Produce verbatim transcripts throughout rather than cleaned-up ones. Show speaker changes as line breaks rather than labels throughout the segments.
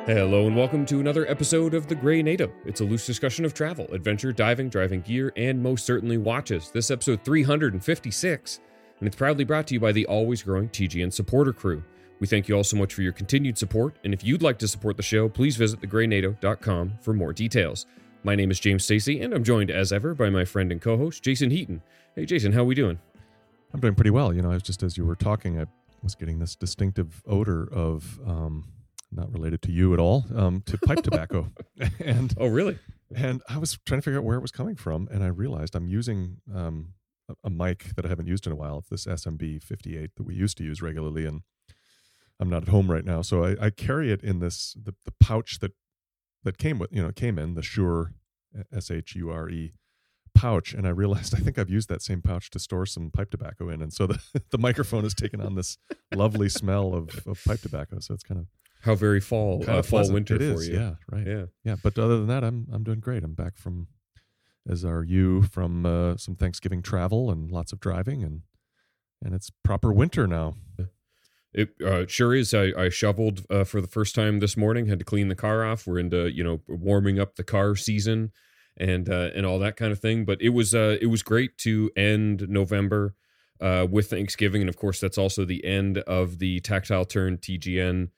Hello and welcome to another episode of The Grey NATO. It's a loose discussion of travel, adventure, diving, driving gear, and most certainly watches. This episode three hundred fifty-six, and it's proudly brought to you by the always growing T G N supporter crew. We thank you all so much for your continued support, and if you'd like to support the show, please visit the grey nato dot com for more details. My name is James Stacey, and I'm joined as ever by my friend and co-host, Jason Heaton. Hey Jason, how are we doing?
I'm doing pretty well. You know, I was just as you were talking, I was getting this distinctive odor of... Um, not related to you at all, um, to pipe tobacco. and
Oh, really?
And I was trying to figure out where it was coming from, and I realized I'm using um, a, a mic that I haven't used in a while. It's this S M B fifty-eight that we used to use regularly, and I'm not at home right now, so I, I carry it in this the, the pouch that that came with you know came in the Shure S H U R E pouch, and I realized I think I've used that same pouch to store some pipe tobacco in, and so the the microphone has taken on this lovely smell of, of pipe tobacco. So it's kind of
How very fall,
Kind
uh,
of
fall
pleasant.
winter
It
for
is,
you.
yeah, right.
Yeah.
Yeah, but other than that, I'm I'm doing great. I'm back from, as are you, from uh, some Thanksgiving travel and lots of driving, and and it's proper winter now.
It uh, sure is. I, I shoveled uh, for the first time this morning. Had to clean the car off. We're into you know warming up the car season, and uh, and all that kind of thing. But it was uh, it was great to end November uh, with Thanksgiving, and of course that's also the end of the Tactile Turn T G N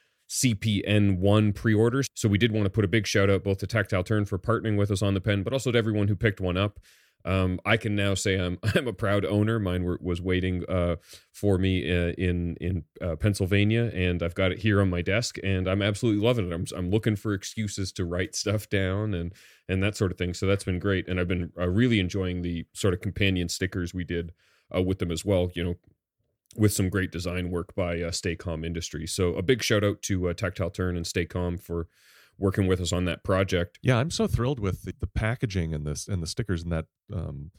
C P N one pre-orders. So we did want to put a big shout out both to Tactile Turn for partnering with us on the pen, but also to everyone who picked one up. Um, I can now say I'm I'm a proud owner. Mine were, was waiting uh, for me uh, in in uh, Pennsylvania, and I've got it here on my desk, and I'm absolutely loving it. I'm I'm looking for excuses to write stuff down and and that sort of thing. So that's been great, and I've been uh, really enjoying the sort of companion stickers we did uh, with them as well. You know, with some great design work by uh, Staycom Industries. So a big shout out to uh, Tactile Turn and Staycom for working with us on that project.
Yeah, I'm so thrilled with the, the packaging and this and the stickers and that um,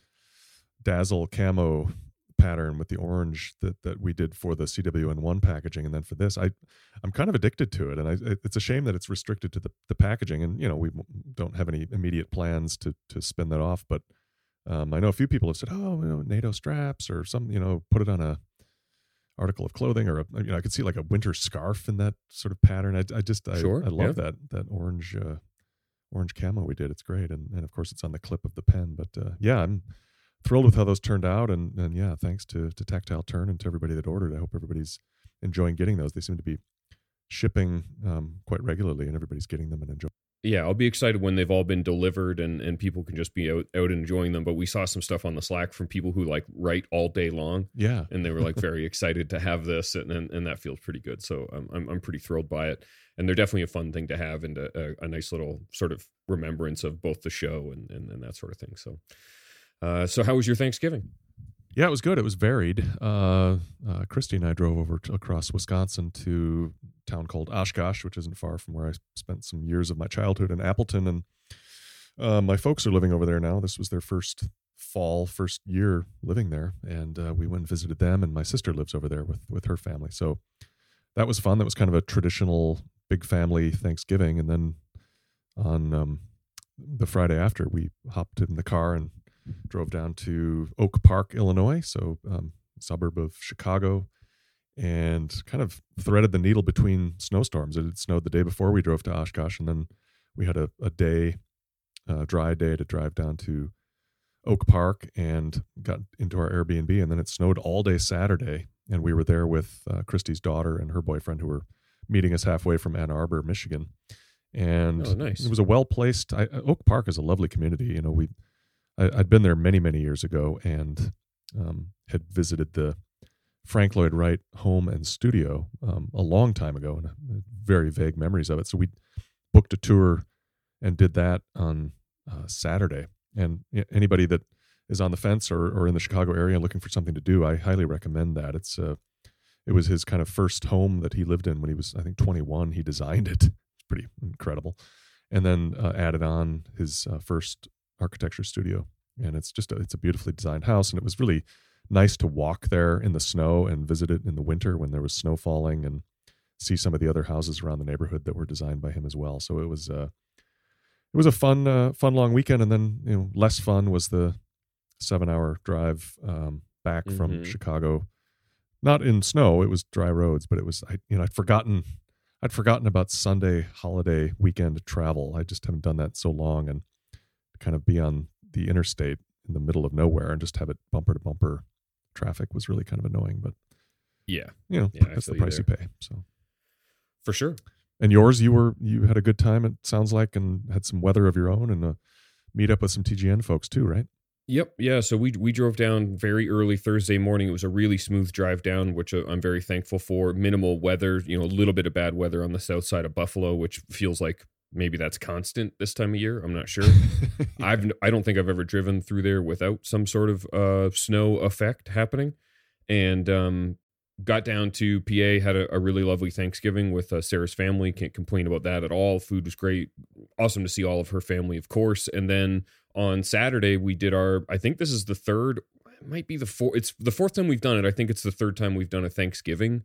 Dazzle camo pattern with the orange that that we did for the C W N one packaging, and then for this, I I'm kind of addicted to it, and I, it's a shame that it's restricted to the, the packaging, and you know we don't have any immediate plans to to spin that off, but um, I know a few people have said, oh, you know, NATO straps or some, you know, put it on a article of clothing, or a, you know, I could see like a winter scarf in that sort of pattern. I, I just I,
Sure,
I love
yeah.
that that orange uh, orange camo we did. It's great, and and of course it's on the clip of the pen. But uh, yeah, I'm thrilled with how those turned out, and and yeah, thanks to to Tactile Turn and to everybody that ordered. I hope everybody's enjoying getting those. They seem to be shipping um, quite regularly, and everybody's getting them and enjoying.
Yeah, I'll be excited when they've all been delivered and, and people can just be out, out enjoying them. But we saw some stuff on the Slack from people who like write all day long.
Yeah.
And they were like very excited to have this, and, and and that feels pretty good. So I'm I'm I'm pretty thrilled by it. And they're definitely a fun thing to have, and a, a, a nice little sort of remembrance of both the show and, and, and that sort of thing. So uh, so how was your Thanksgiving?
Yeah, it was good. It was varied. Uh, uh, Christy and I drove over to, across Wisconsin to a town called Oshkosh, which isn't far from where I spent some years of my childhood in Appleton. And uh, my folks are living over there now. This was their first fall, first year living there. And uh, we went and visited them. And my sister lives over there with, with her family. So that was fun. That was kind of a traditional big family Thanksgiving. And then on um, the Friday after, we hopped in the car and drove down to Oak Park, Illinois, so um, suburb of Chicago, and kind of threaded the needle between snowstorms. It had snowed the day before we drove to Oshkosh, and then we had a, a day, a dry day to drive down to Oak Park and got into our Airbnb, and then it snowed all day Saturday, and we were there with uh, Christy's daughter and her boyfriend who were meeting us halfway from Ann Arbor, Michigan. And
Oh, nice.
it was a well-placed, I, Oak Park is a lovely community. You know, we I, I'd been there many, many years ago and um, had visited the Frank Lloyd Wright home and studio um, a long time ago, and uh, very vague memories of it. So we booked a tour and did that on uh, Saturday. And anybody that is on the fence or, or in the Chicago area looking for something to do, I highly recommend that. It's uh, it was his kind of first home that he lived in when he was, I think, twenty-one. He designed it. It's pretty incredible. And then uh, added on his uh, first architecture studio, and it's just a, it's a beautifully designed house, and it was really nice to walk there in the snow and visit it in the winter when there was snow falling, and see some of the other houses around the neighborhood that were designed by him as well. So it was uh it was a fun uh, fun long weekend. And then, you know, less fun was the seven hour drive um back mm-hmm. from Chicago, not in snow. It was dry roads, but it was I you know I'd forgotten I'd forgotten about Sunday holiday weekend travel. I just haven't done that so long, and kind of be on the interstate in the middle of nowhere and just have it bumper to bumper traffic was really kind of annoying. But
yeah,
you know,
yeah,
that's the price you, you pay. So
for sure.
And yours, you were you had a good time, it sounds like, and had some weather of your own, and a meet up with some T G N folks too, right?
Yep. Yeah. So we we drove down very early Thursday morning. It was a really smooth drive down, which I'm very thankful for. Minimal weather, you know, a little bit of bad weather on the south side of Buffalo, which feels like maybe that's constant this time of year. I'm not sure. yeah. I've I don't think I've ever driven through there without some sort of uh, snow effect happening. And um, got down to P A, had a, a really lovely Thanksgiving with uh, Sarah's family. Can't complain about that at all. Food was great. Awesome to see all of her family, of course. And then on Saturday, we did our, I think this is the third, it might be the fourth, it's the fourth time we've done it. I think it's the third time we've done a Thanksgiving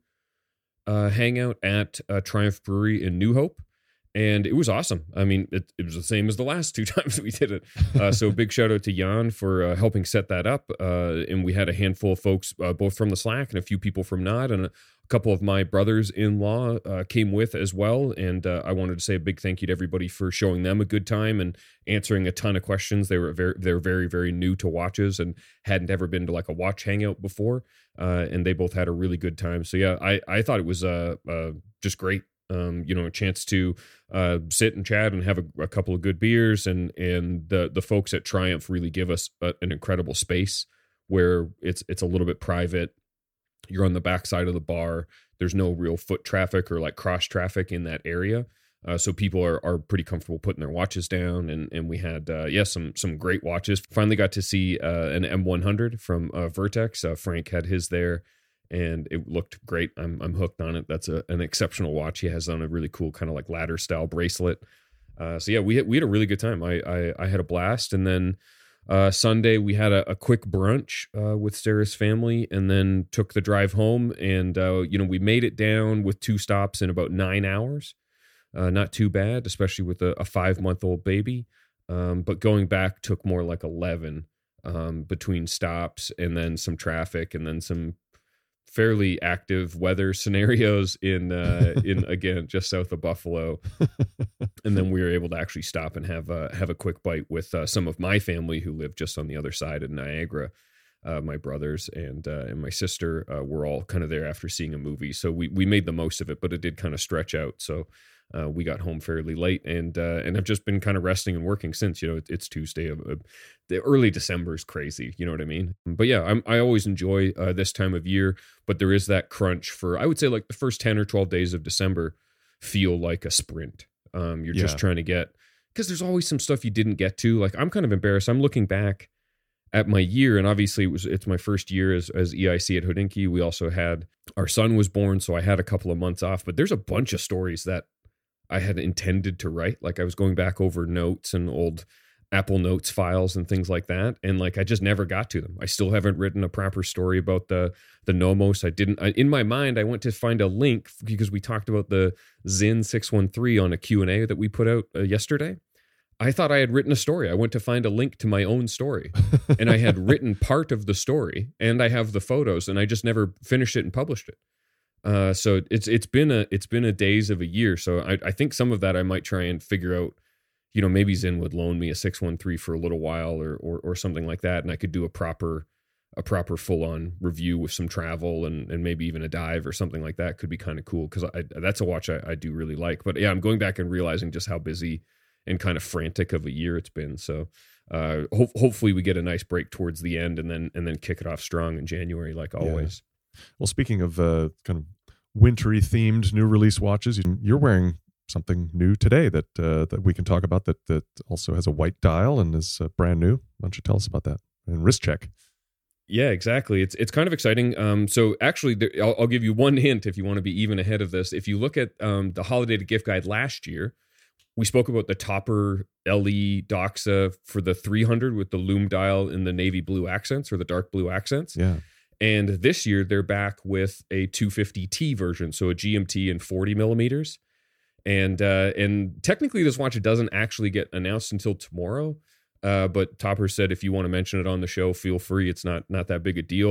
uh, hangout at uh, Triumph Brewery in New Hope. And it was awesome. I mean, it, it was the same as the last two times we did it. Uh, so big shout out to Jan for uh, helping set that up. Uh, and we had a handful of folks, uh, both from the Slack and a few people from Nod, and a couple of my brothers-in-law uh, came with as well. And uh, I wanted to say a big thank you to everybody for showing them a good time and answering a ton of questions. They were very, they're very, very new to watches and hadn't ever been to like a watch hangout before. Uh, and they both had a really good time. So yeah, I, I thought it was uh, uh, just great. Um, you know, a chance to uh, sit and chat and have a, a couple of good beers, and and the the folks at Triumph really give us a, an incredible space where it's it's a little bit private. You're on the backside of the bar. There's no real foot traffic or like cross traffic in that area, uh, so people are are pretty comfortable putting their watches down. And and we had uh, yeah some some great watches. Finally got to see uh, an M one hundred from uh, Vertex. Uh, Frank had his there. And it looked great. I'm I'm hooked on it. That's a, an exceptional watch. He has on a really cool kind of like ladder style bracelet. Uh, so yeah, we had, we had a really good time. I I, I had a blast. And then uh, Sunday we had a, a quick brunch uh, with Sarah's family, and then took the drive home. And uh, you know, we made it down with two stops in about nine hours. Uh, not too bad, especially with a, a five month old baby. Um, but going back took more like eleven um, between stops, and then some traffic, and then some fairly active weather scenarios in uh in again just south of Buffalo. And then we were able to actually stop and have uh have a quick bite with uh, some of my family who live just on the other side of Niagara. Uh my brothers and uh and my sister uh, were all kind of there after seeing a movie, so we we made the most of it, but it did kind of stretch out. So uh we got home fairly late, and uh and I've just been kind of resting and working since. You know, it, it's Tuesday. Uh, the early December is crazy, you know what I mean? But yeah, I'm, I always enjoy uh, this time of year, but there is that crunch for, I would say, like the first ten or twelve days of December feel like a sprint. Um, you're yeah. just trying to get, because there's always some stuff you didn't get to. Like, I'm kind of embarrassed. I'm looking back at my year, and obviously it was it's my first year as, as E I C at Hodinkee. We also had, our son was born, so I had a couple of months off, but there's a bunch of stories that I had intended to write. Like, I was going back over notes and old Apple Notes files and things like that, and like I just never got to them. I still haven't written a proper story about the the Nomos. I didn't I, in my mind I went to find a link because we talked about the Zin six one three on a Q and A that we put out uh, yesterday. I thought I had written a story. I went to find a link to my own story, and I had written part of the story, and I have the photos, and I just never finished it and published it. Uh, so it's it's been a it's been a days of a year. So I, I think some of that I might try and figure out. You know, maybe Zin would loan me a six one three for a little while, or, or or something like that, and I could do a proper a proper full on review with some travel and and maybe even a dive or something like that. Could be kind of cool, because I that's a watch I, I do really like. But yeah, I'm going back and realizing just how busy and kind of frantic of a year it's been. So uh, ho- hopefully we get a nice break towards the end, and then and then kick it off strong in January like always.
Yeah. Well, speaking of uh, kind of wintry themed new release watches, you're wearing something new today that uh, that we can talk about that that also has a white dial and is uh, brand new. Why don't you tell us about that? And wrist check.
Yeah, exactly. It's it's kind of exciting. Um, so actually, there, I'll, I'll give you one hint if you want to be even ahead of this. If you look at um, the Holiday to Gift Guide last year, we spoke about the Topper L E Doxa for the three hundred with the lume dial in the navy blue accents or the dark blue accents.
Yeah.
And this year they're back with a two fifty T version, so a G M T in forty millimeters. And uh, and technically, this watch doesn't actually get announced until tomorrow. Uh, but Topper said if you want to mention it on the show, feel free. It's not not that big a deal.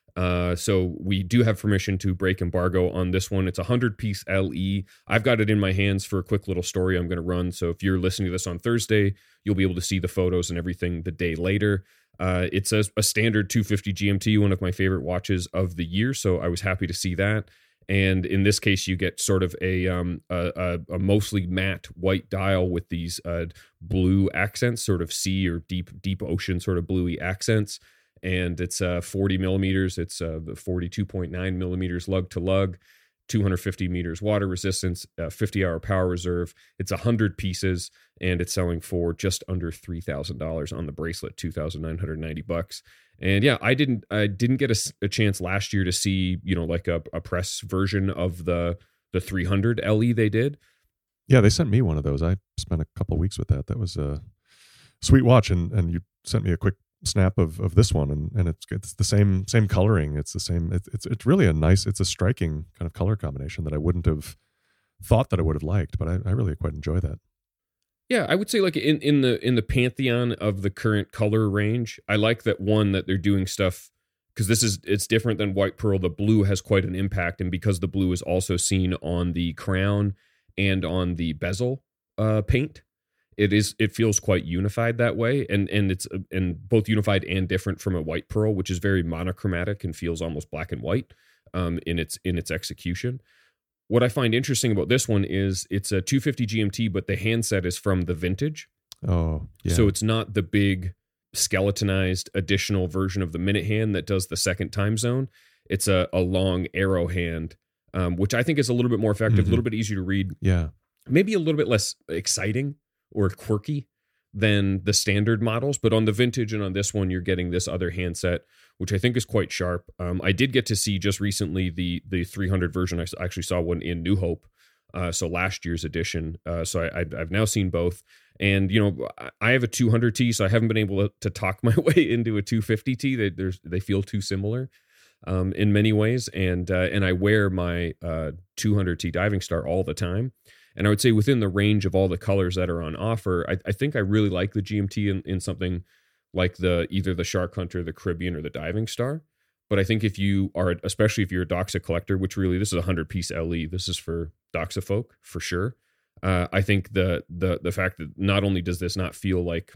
Uh, so we do have permission to break embargo on this one. It's a hundred piece L E. I've got it in my hands for a quick little story I'm going to run. So if you're listening to this on Thursday, you'll be able to see the photos and everything the day later. Uh, it's a, a standard two fifty G M T, one of my favorite watches of the year. So I was happy to see that. And in this case, you get sort of a um a, a, a mostly matte white dial with these uh, blue accents, sort of sea or deep deep ocean sort of bluey accents. And it's uh, forty millimeters. It's uh, forty-two point nine millimeters lug to lug, two hundred fifty meters water resistance, uh, fifty hour power reserve. It's one hundred pieces, and it's selling for just under three thousand dollars on the bracelet, two thousand nine hundred ninety bucks. And yeah, I didn't I didn't get a, a chance last year to see, you know, like a, a press version of the the three hundred L E they did.
Yeah, they sent me one of those. I spent a couple of weeks with that. That was a sweet watch, and and you sent me a quick snap of, of this one, and, and it's it's the same same coloring. It's the same. It's, it's it's really a nice. It's a striking kind of color combination that I wouldn't have thought that I would have liked, but I, I really quite enjoy that.
Yeah, I would say like in, in the in the pantheon of the current color range, I like that one that they're doing stuff because this is it's different than White Pearl. The blue has quite an impact, and because the blue is also seen on the crown and on the bezel uh, paint. It is. It feels quite unified that way, and and it's and both unified and different from a White Pearl, which is very monochromatic and feels almost black and white um, in its in its execution. What I find interesting about this one is it's a two fifty G M T, but the handset is from the vintage.
Oh, yeah.
So it's not the big skeletonized additional version of the minute hand that does the second time zone. It's a, a long arrow hand, um, which I think is a little bit more effective, mm-hmm. a little bit easier to read.
Yeah,
maybe a little bit less exciting or quirky than the standard models, but on the vintage and on this one, you're getting this other handset, which I think is quite sharp. Um, I did get to see just recently the the three hundred version. I actually saw one in New Hope, uh, so last year's edition. Uh, so I, I've now seen both, and you know I have a two hundred T, so I haven't been able to, to talk my way into a two fifty T. They there's they feel too similar um, in many ways, and uh, and I wear my uh, two hundred T Diving Star all the time. And I would say within the range of all the colors that are on offer, I, I think I really like the G M T in, in something like the either the Shark Hunter, the Caribbean, or the Diving Star. But I think if you are, especially if you're a Doxa collector, which really this is a one hundred piece L E, this is for Doxa folk for sure. Uh, I think the the the fact that not only does this not feel like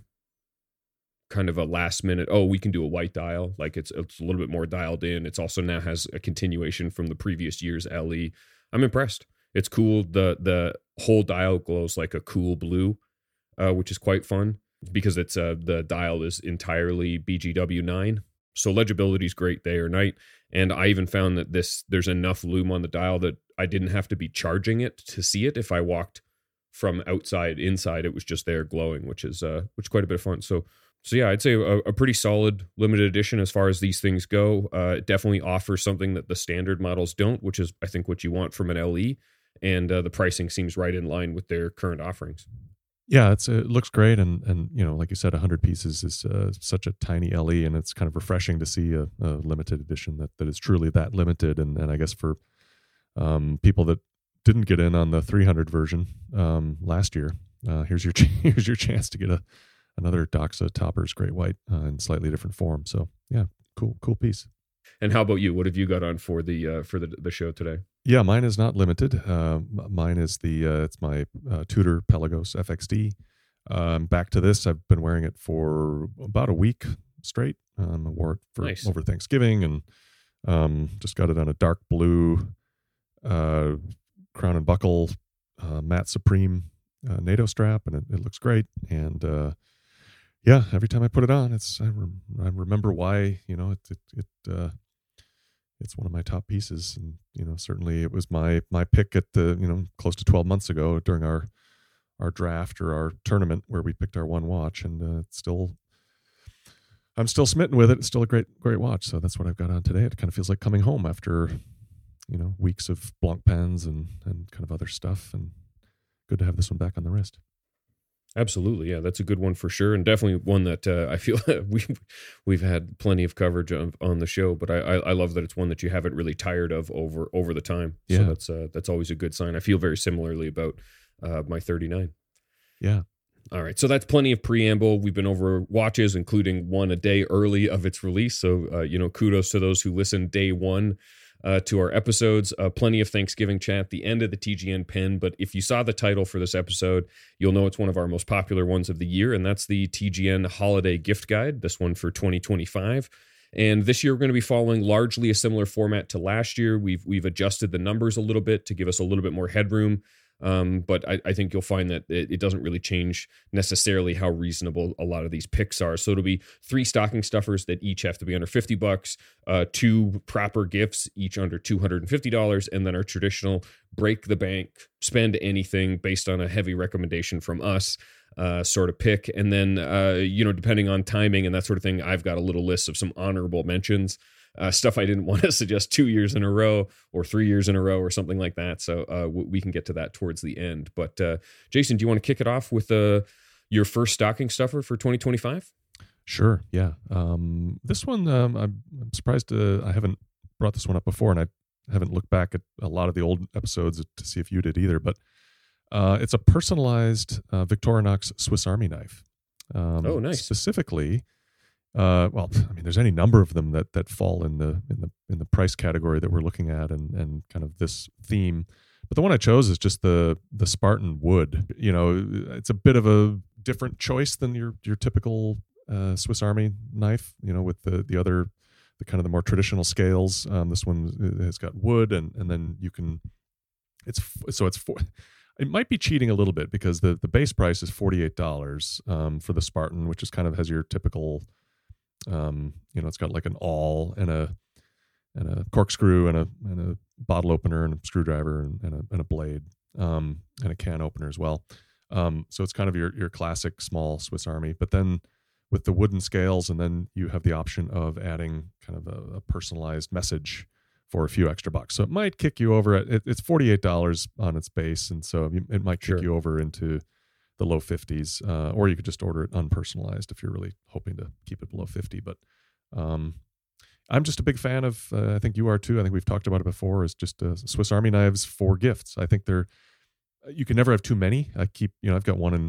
kind of a last minute, oh, we can do a white dial, like it's it's a little bit more dialed in. It's also now has a continuation from the previous year's L E. I'm impressed. It's cool. The the whole dial glows like a cool blue, uh, which is quite fun because it's uh, the dial is entirely B G W nine. So legibility is great day or night. And I even found that this there's enough lume on the dial that I didn't have to be charging it to see it. If I walked from outside inside, it was just there glowing, which is uh, which is quite a bit of fun. So so yeah, I'd say a, a pretty solid limited edition as far as these things go. Uh, it definitely offers something that the standard models don't, which is I think what you want from an L E. And uh, the pricing seems right in line with their current offerings.
Yeah, it's it looks great, and and you know, like you said, one hundred pieces is uh, such a tiny L E, and it's kind of refreshing to see a, a limited edition that, that is truly that limited. And and I guess for um, people that didn't get in on the three hundred version um, last year, uh, here's your ch- here's your chance to get a another Doxa Toppers Great White uh, in slightly different form. So yeah, cool cool piece.
And how about you? What have you got on for the uh, for the the show today?
Yeah, mine is not limited. Uh, mine is the uh, it's my uh, Tudor Pelagos F X D. Um, back to this, I've been wearing it for about a week straight. Um, I wore it for
nice.
over Thanksgiving, and um, just got it on a dark blue uh, crown and buckle uh, matte Supreme uh, NATO strap, and it, it looks great. And uh, yeah, every time I put it on, it's I, rem- I remember why you know it it. it uh, It's one of my top pieces, and you know certainly it was my my pick at the you know close to twelve months ago during our our draft or our tournament where we picked our one watch, and uh, it's still I'm still smitten with it. It's still a great great watch, so that's what I've got on today. It kind of feels like coming home after you know weeks of Blanc pens and and kind of other stuff, and good to have this one back on the wrist.
Absolutely, yeah, that's a good one for sure, and definitely one that uh, I feel we we've had plenty of coverage of on the show. But I, I I love that it's one that you haven't really tired of over over the time.
Yeah.
So that's uh, that's always a good sign. I feel very similarly about uh, my thirty-nine.
Yeah,
All right. So that's plenty of preamble. We've been over watches, including one a day early of its release. So, uh, you know, kudos to those who listen day one uh, to our episodes. Uh, plenty of Thanksgiving chat at the end of the T G N pin. But if you saw the title for this episode, you'll know it's one of our most popular ones of the year. And that's the T G N Holiday Gift Guide, this one for twenty twenty-five. And this year, we're going to be following largely a similar format to last year. We've we've adjusted the numbers a little bit to give us a little bit more headroom. Um, but I, I think you'll find that it, it doesn't really change necessarily how reasonable a lot of these picks are. So it'll be three stocking stuffers that each have to be under fifty bucks, uh, two proper gifts, each under two hundred fifty dollars, and then our traditional break the bank, spend anything based on a heavy recommendation from us. Uh, sort of pick. And then, uh, you know, depending on timing and that sort of thing, I've got a little list of some honorable mentions, uh, stuff I didn't want to suggest two years in a row or three years in a row or something like that. So uh, w- we can get to that towards the end. But uh, Jason, do you want to kick it off with uh, your first stocking stuffer for twenty twenty-five?
Sure. Yeah. Um, this one, um, I'm, I'm surprised uh, I haven't brought this one up before, and I haven't looked back at a lot of the old episodes to see if you did either, but Uh, it's a personalized uh, Victorinox Swiss Army knife. Um,
oh, nice.
Specifically, uh, well, I mean, there's any number of them that that fall in the in the in the price category that we're looking at, and and kind of this theme. But the one I chose is just the the Spartan wood. You know, it's a bit of a different choice than your your typical uh, Swiss Army knife. You know, with the the other the kind of the more traditional scales. Um, this one has got wood, and and then you can. It's so it's for. It might be cheating a little bit because the, the base price is forty-eight dollars um, for the Spartan, which is kind of has your typical, um, you know, it's got like an awl and a and a corkscrew and a and a bottle opener and a screwdriver and, and, a, and a blade um, and a can opener as well. Um, so it's kind of your your classic small Swiss Army. But then with the wooden scales, and then you have the option of adding kind of a, a personalized message for a few extra bucks. So it might kick you over at, it, it's forty-eight dollars on its base. And so it might kick
Sure.
you over into the low fifties, uh, or you could just order it unpersonalized if you're really hoping to keep it below fifty. But um, I'm just a big fan of, uh, I think you are too. I think we've talked about it before, is just uh, Swiss Army knives for gifts. I think they're, you can never have too many. I keep, you know, I've got one in,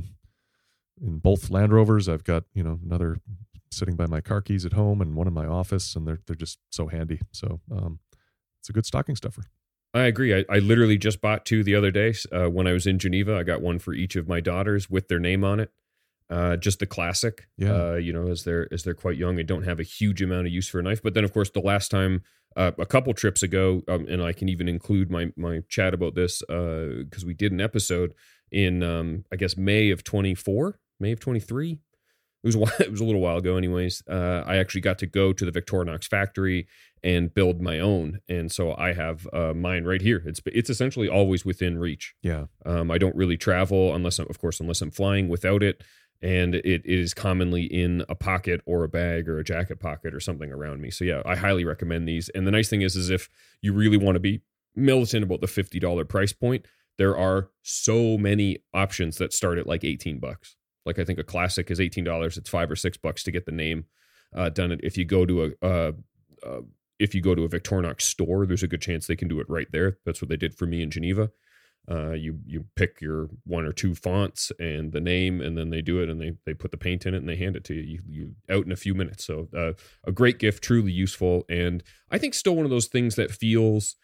in both Land Rovers. I've got, you know, another sitting by my car keys at home and one in my office, and they're, they're just so handy. So, um, it's a good stocking stuffer.
I agree. I, I literally just bought two the other day uh, when I was in Geneva. I got one for each of my daughters with their name on it. Uh, just the classic.
Yeah.
Uh, you know, as they're as they're quite young, they don't have a huge amount of use for a knife. But then, of course, the last time, uh, a couple trips ago, um, and I can even include my my chat about this because uh, we did an episode in, um, I guess, May of twenty-four, May of twenty-three. It was a while, it was a little while ago, anyways. Uh, I actually got to go to the Victorinox factory and build my own, and so I have uh, mine right here. It's it's essentially always within reach.
Yeah.
Um, I don't really travel unless, I'm, of course, unless I'm flying without it, and it, it is commonly in a pocket or a bag or a jacket pocket or something around me. So yeah, I highly recommend these. And the nice thing is, is if you really want to be militant about the fifty dollars price point, there are so many options that start at like eighteen bucks. Like I think a classic is eighteen dollars. It's five or six bucks to get the name uh, done. If you go to a uh, uh, if you go to a Victorinox store, there's a good chance they can do it right there. That's what they did for me in Geneva. Uh, you you pick your one or two fonts and the name, and then they do it, and they they put the paint in it, and they hand it to you. You, you out in a few minutes. So uh, a great gift, truly useful, and I think still one of those things that feels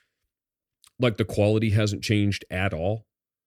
like the quality hasn't changed at all.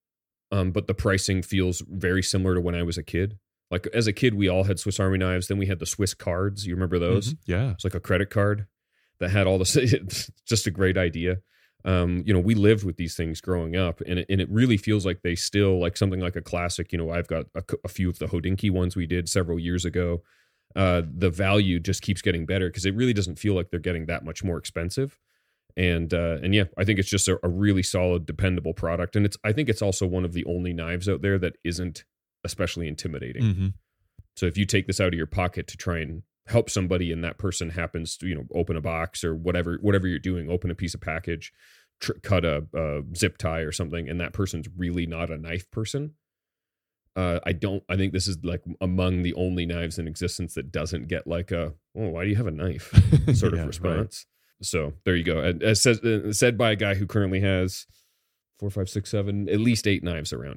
Um, but the pricing feels very similar to when I was a kid. Like as a kid, we all had Swiss Army knives. Then we had the Swiss cards. You remember those?
Mm-hmm. Yeah.
It's like a credit card that had all this. It's just a great idea. Um, you know, we lived with these things growing up, and it, and it really feels like they still, like something like a classic. You know, I've got a, a few of the Hodinkee ones we did several years ago. Uh, the value just keeps getting better because it really doesn't feel like they're getting that much more expensive. And uh, and yeah, I think it's just a, a really solid, dependable product. And it's I think it's also one of the only knives out there that isn't especially intimidating.
Mm-hmm.
So if you take this out of your pocket to try and help somebody, and that person happens to, you know, open a box or whatever whatever you're doing, open a piece of package, tr- cut a, a zip tie or something, and that person's really not a knife person. Uh, I don't. I think this is like among the only knives in existence that doesn't get like a, oh, why do you have a knife sort of
Yeah,
response.
right.
So there you go. As said, said by a guy who currently has four, five, six, seven, at least eight knives around him.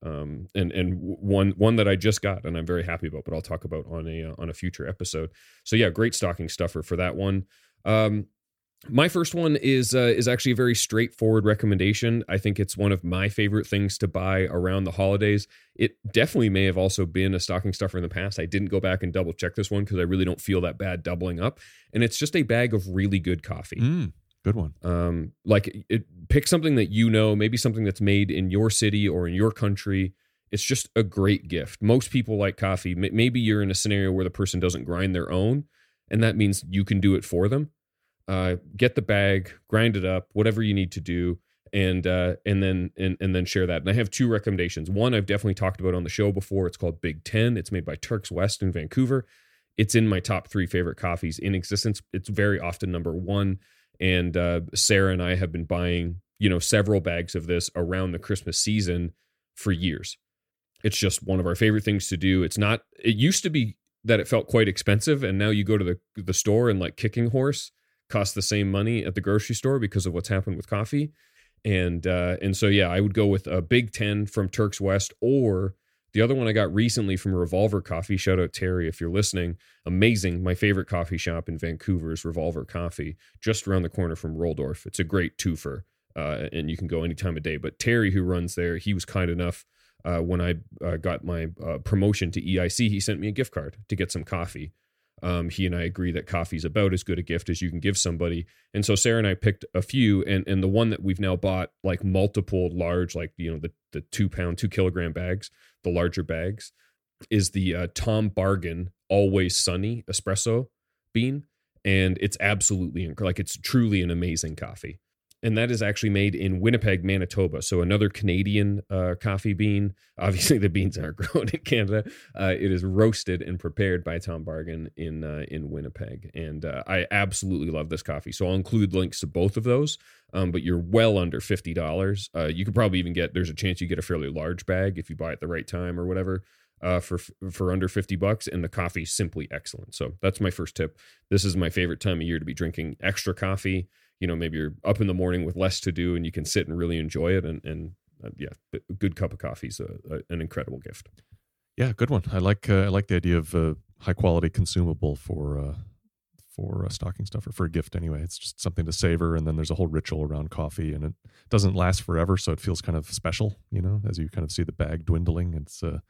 Um, and and one one that I just got and I'm very happy about, but I'll talk about on a uh, on a future episode. So yeah, great stocking stuffer for that one. Um, my first one is uh, is actually a very straightforward recommendation. I think it's one of my favorite things to buy around the holidays. It definitely may have also been a stocking stuffer in the past. I didn't go back and double check this one because I really don't feel that bad doubling up. And it's just a bag of really good coffee.
Mm, good one.
Um, like it, pick something that you know, maybe something that's made in your city or in your country. It's just a great gift. Most people like coffee. Maybe you're in a scenario where the person doesn't grind their own, and that means you can do it for them. Uh, get the bag, grind it up, whatever you need to do, and uh, and then and, and then share that. And I have two recommendations. One I've definitely talked about on the show before. It's called Big Ten. It's made by Turks West in Vancouver. It's in my top three favorite coffees in existence. It's very often number one. And uh, Sarah and I have been buying, you know, several bags of this around the Christmas season for years. It's just one of our favorite things to do. It's not. It used to be that it felt quite expensive, and now you go to the the store and like Kicking Horse cost the same money at the grocery store because of what's happened with coffee. And uh, and so, yeah, I would go with a Big Ten from Turks West, or the other one I got recently from Revolver Coffee. Shout out Terry if you're listening. Amazing. My favorite coffee shop in Vancouver is Revolver Coffee, just around the corner from Roldorf. It's a great twofer, uh, and you can go any time of day. But Terry, who runs there, he was kind enough uh, when I uh, got my uh, promotion to E I C, he sent me a gift card to get some coffee. Um, he and I agree that coffee is about as good a gift as you can give somebody. And so Sarah and I picked a few, and, and the one that we've now bought, like multiple large, like, you know, the, the two pound, two kilogram bags, the larger bags, is the uh, Tom Bargain Always Sunny espresso bean. And it's absolutely, inc- like it's truly an amazing coffee. And that is actually made in Winnipeg, Manitoba. So another Canadian uh, coffee bean. Obviously, the beans aren't grown in Canada. Uh, it is roasted and prepared by Tom Bargain in uh, in Winnipeg. And uh, I absolutely love this coffee. So I'll include links to both of those. Um, but you're well under fifty dollars. Uh, you could probably even get, there's a chance you get a fairly large bag if you buy it the right time or whatever. Uh, for for under fifty bucks, and the coffee is simply excellent. So that's my first tip. This is my favorite time of year to be drinking extra coffee. You know, maybe you're up in the morning with less to do and you can sit and really enjoy it. And, and uh, yeah, a good cup of coffee is a, a, an incredible gift.
Yeah, good one. I like uh, I like the idea of uh, high quality consumable for uh, for a stocking stuffer, for a gift anyway. It's just something to savor, and then there's a whole ritual around coffee, and it doesn't last forever, so it feels kind of special, you know, as you kind of see the bag dwindling. It's, uh,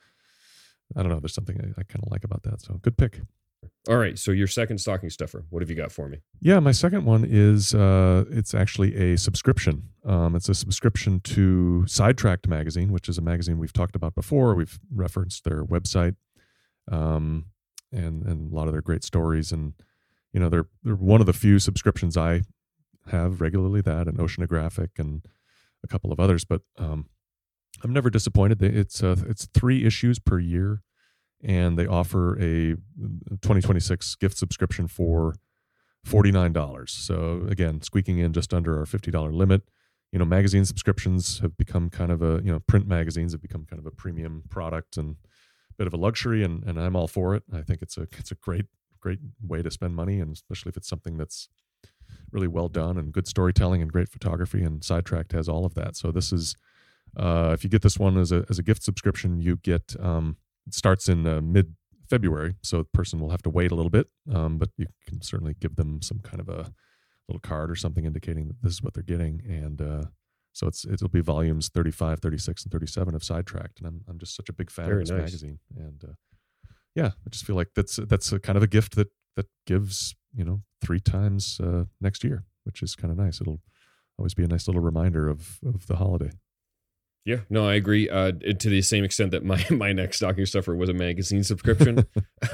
I don't know, there's something I, I kind of like about that. So good pick.
All right, so your second stocking stuffer, what have you got for me?
Yeah, my second one is, uh, it's actually a subscription. Um, it's a subscription to Sidetracked magazine, which is a magazine we've talked about before. We've referenced their website, um, and and a lot of their great stories. And you know, they're they're one of the few subscriptions I have regularly. That and Oceanographic and a couple of others, but um, I'm never disappointed. It's uh, it's three issues per year. And they offer a twenty twenty-six gift subscription for forty-nine dollars. So again, squeaking in just under our fifty dollars limit. You know, magazine subscriptions have become kind of a, you know, print magazines have become kind of a premium product and a bit of a luxury, and, and I'm all for it. I think it's a it's a great, great way to spend money, and especially if it's something that's really well done and good storytelling and great photography, and Sidetracked has all of that. So this is, uh, if you get this one as a as a gift subscription, you get, um, it starts in uh, mid-February, so the person will have to wait a little bit, um, but you can certainly give them some kind of a little card or something indicating that this is what they're getting. And uh, so it's it'll be volumes thirty-five, thirty-six, and thirty-seven of Sidetracked. And I'm I'm just such a big fan
Very
of this
nice.
magazine. And uh, yeah, I just feel like that's that's a kind of a gift that that gives, you know, three times uh, next year, which is kind of nice. It'll always be a nice little reminder of of the holiday.
Yeah, no, I agree. Uh, to the same extent that my my next stocking stuffer was a magazine subscription.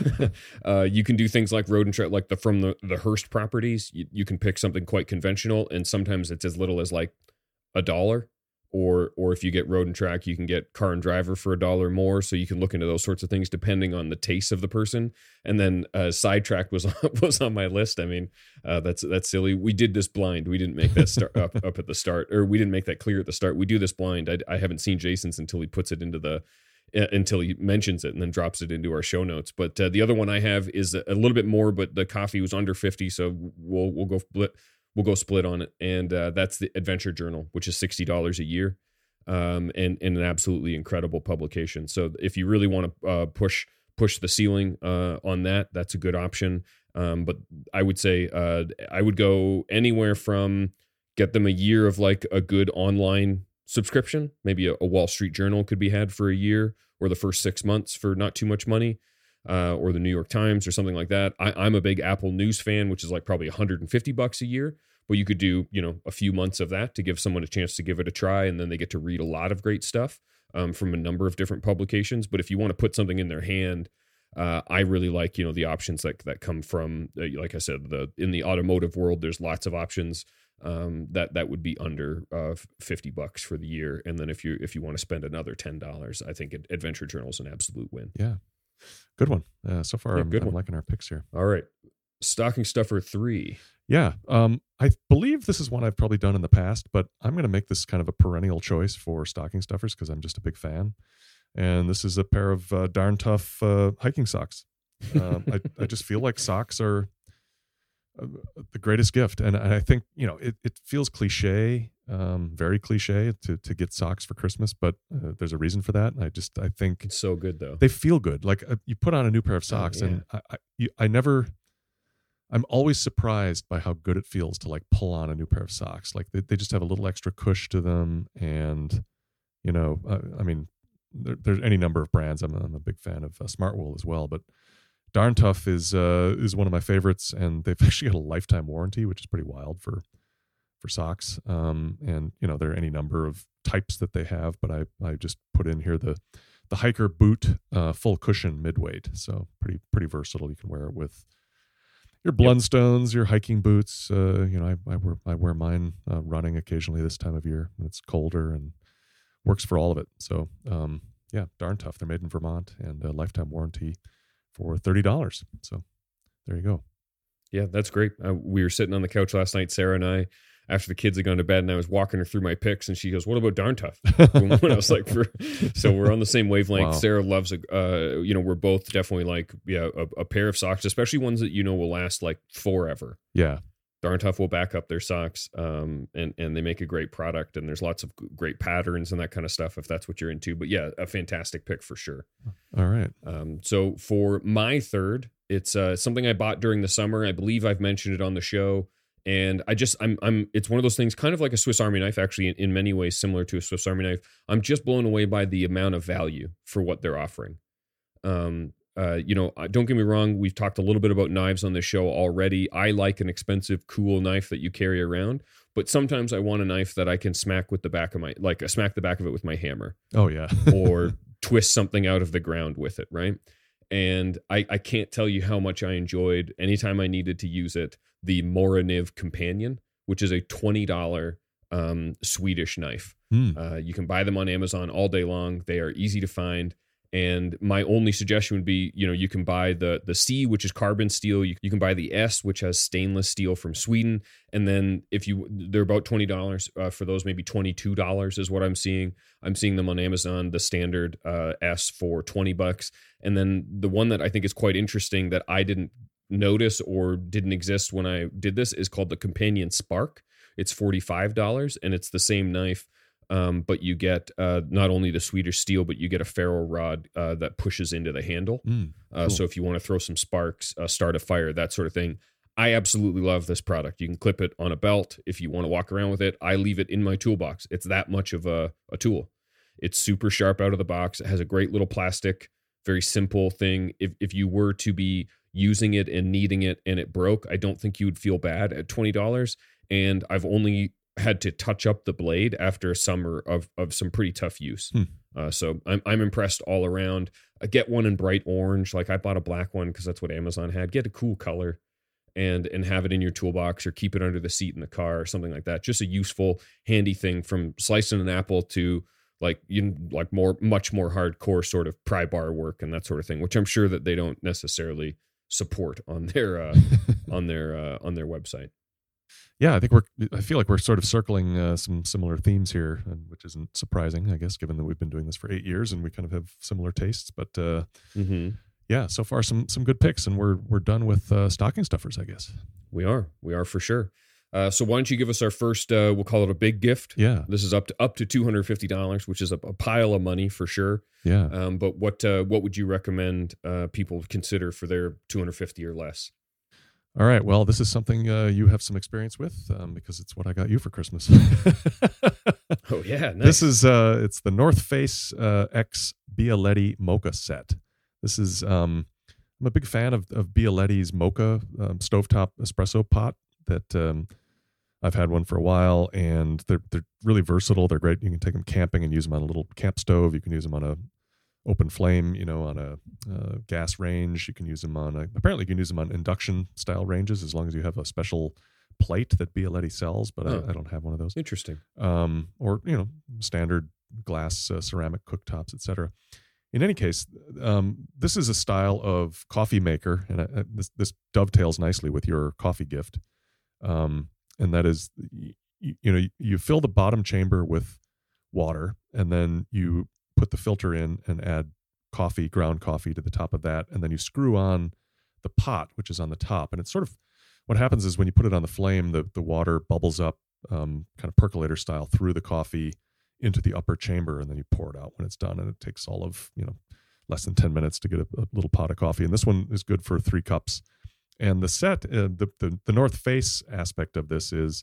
uh, you can do things like Road and Trail, like the from the, the Hearst properties. You, you can pick something quite conventional, and sometimes it's as little as like a dollar. Or or if you get Road and Track, you can get Car and Driver for a dollar more. So you can look into those sorts of things depending on the taste of the person. And then uh, Sidetracked was was on my list. I mean, uh, that's that's silly. We did this blind. We didn't make that start up up at the start, or we didn't make that clear at the start. We do this blind. I, I haven't seen Jason's until he puts it into the uh, until he mentions it and then drops it into our show notes. But uh, the other one I have is a little bit more, but the coffee was under fifty, so we'll we'll go split. We'll go split on it, and uh, that's the Adventure Journal, which is sixty dollars a year. um, and, and an absolutely incredible publication. So if you really want to uh, push push the ceiling uh, on that, that's a good option. Um, but I would say uh, I would go anywhere from get them a year of like a good online subscription. Maybe a, a Wall Street Journal could be had for a year, or the first six months for not too much money, uh, or the New York Times or something like that. I, I'm a big Apple News fan, which is like probably one hundred fifty bucks a year. But you could do, you know, a few months of that to give someone a chance to give it a try, and then they get to read a lot of great stuff um, from a number of different publications. But if you want to put something in their hand, uh, I really like, you know, the options that that come from, uh, like I said, the in the automotive world, there's lots of options um, that that would be under uh, fifty bucks for the year. And then if you if you want to spend another ten dollars, I think Adventure Journal is an absolute win.
Yeah, good one. Uh, so far,
Yeah,
I'm,
good
I'm
one.
liking our picks here.
All right, Stocking Stuffer three.
Yeah, um, I believe this is one I've probably done in the past, but I'm going to make this kind of a perennial choice for stocking stuffers because I'm just a big fan. And this is a pair of uh, darn tough uh, hiking socks. Um, I, I just feel like socks are uh, the greatest gift. And I think, you know, it, it feels cliche, um, very cliche to, to get socks for Christmas, but uh, there's a reason for that. And I just, I think
It's so good though.
they feel good. Like uh, you put on a new pair of socks
yeah.
and I, I, you, I never... I'm always surprised by how good it feels to like pull on a new pair of socks. Like they, they just have a little extra cush to them. And, you know, uh, I mean, there, there's any number of brands. I'm, I'm a big fan of uh, Smartwool as well, but Darn Tough is, uh, is one of my favorites, and they've actually got a lifetime warranty, which is pretty wild for, for socks. Um, and you know, there are any number of types that they have, but I, I just put in here the, the hiker boot, uh, full cushion midweight. So pretty, pretty versatile. You can wear it with your Blundstones, your hiking boots. Uh, you know, I, I wear I wear mine uh, running occasionally this time of year when it's colder, and works for all of it. So, um, yeah, Darn Tough. They're made in Vermont, and a lifetime warranty for thirty dollars. So, there you go.
Yeah, that's great. Uh, we were sitting on the couch last night, Sarah and I, after the kids had gone to bed, and I was walking her through my picks, and she goes, "What about Darn Tough?" When I was like, for, so we're on the same wavelength.
Wow.
Sarah loves, a, uh, you know, we're both definitely like, yeah, a, a pair of socks, especially ones that you know will last like forever.
Yeah.
Darn Tough will back up their socks, um, and and they make a great product, and there's lots of great patterns and that kind of stuff if that's what you're into. But yeah, a fantastic pick for sure.
All right.
Um, so for my third, it's uh, something I bought during the summer. I believe I've mentioned it on the show. And I just, I'm, I'm, it's one of those things, kind of like a Swiss Army knife, actually, in, in many ways similar to a Swiss Army knife. I'm just blown away by the amount of value for what they're offering. Um, uh, you know, don't get me wrong. We've talked a little bit about knives on this show already. I like an expensive, cool knife that you carry around, but sometimes I want a knife that I can smack with the back of my, like uh, smack the back of it with my hammer.
Oh yeah.
Or twist something out of the ground with it. Right. And I, I can't tell you how much I enjoyed anytime I needed to use it. The Moraniv Companion, which is a twenty dollars um, Swedish knife.
Hmm.
Uh, you can buy them on Amazon all day long. They are easy to find. And my only suggestion would be, you know, you can buy the the C, which is carbon steel. You, you can buy the S, which has stainless steel from Sweden. And then if you, they're about twenty dollars uh, for those, maybe twenty-two dollars is what I'm seeing. I'm seeing them on Amazon, the standard uh, S for twenty bucks. And then the one that I think is quite interesting that I didn't notice or didn't exist when I did this is called the Companion Spark. It's forty-five dollars, and it's the same knife. Um, but you get uh, not only the Swedish steel, but you get a ferro rod uh, that pushes into the handle.
Mm,
uh,
cool.
So if you want to throw some sparks, uh, start a fire, that sort of thing. I absolutely love this product. You can clip it on a belt if you want to walk around with it. I leave it in my toolbox. It's that much of a, a tool. It's super sharp out of the box. It has a great little plastic, very simple thing. If if you were to be using it and needing it and it broke, I don't think you would feel bad at twenty dollars. And I've only had to touch up the blade after a summer of, of some pretty tough use.
Hmm.
Uh, so I'm I'm impressed all around. I get one in bright orange. Like I bought a black one because that's what Amazon had. Get a cool color and and have it in your toolbox or keep it under the seat in the car or something like that. Just a useful, handy thing from slicing an apple to like you know, like more much more hardcore sort of pry bar work and that sort of thing, which I'm sure that they don't necessarily support on their uh, on their uh, on their website.
Yeah, I think we're. I feel like we're sort of circling uh, some similar themes here, and which isn't surprising, I guess, given that we've been doing this for eight years and we kind of have similar tastes. But uh,
Mm-hmm.
yeah, so far some some good picks, and we're we're done with uh, stocking stuffers, I guess.
We are. We are for sure. Uh, so why don't you give us our first, uh, we'll call it a big gift.
Yeah.
This is up to up to two hundred fifty dollars, which is a, a pile of money for sure.
Yeah.
Um, but what uh, what would you recommend uh, people consider for their two hundred fifty or less?
All right. Well, this is something uh, you have some experience with um, because it's what I got you for Christmas.
Oh, yeah. Nice.
This is, uh, it's the North Face uh, X Bialetti Mocha set. This is, um, I'm a big fan of, of Bialetti's Mocha um, stovetop espresso pot that um, I've had one for a while, and they're, they're really versatile. They're great. You can take them camping and use them on a little camp stove. You can use them on a open flame, you know, on a uh, gas range. You can use them on a, apparently you can use them on induction style ranges as long as you have a special plate that Bialetti sells, but
oh.
I, I don't have one of those.
Interesting.
Um, or, you know, standard glass, uh, ceramic cooktops, et cetera. In any case, um, this is a style of coffee maker, and I, I, this, this dovetails nicely with your coffee gift. Um, and that is, you, you know, you, you fill the bottom chamber with water, and then you put the filter in and add coffee, ground coffee to the top of that. And then you screw on the pot, which is on the top. And it's sort of, what happens is when you put it on the flame, the, the water bubbles up um, kind of percolator style through the coffee into the upper chamber, and then you pour it out when it's done. And it takes all of, you know, less than ten minutes to get a, a little pot of coffee. And this one is good for three cups. And the set, uh, the, the, the North Face aspect of this is,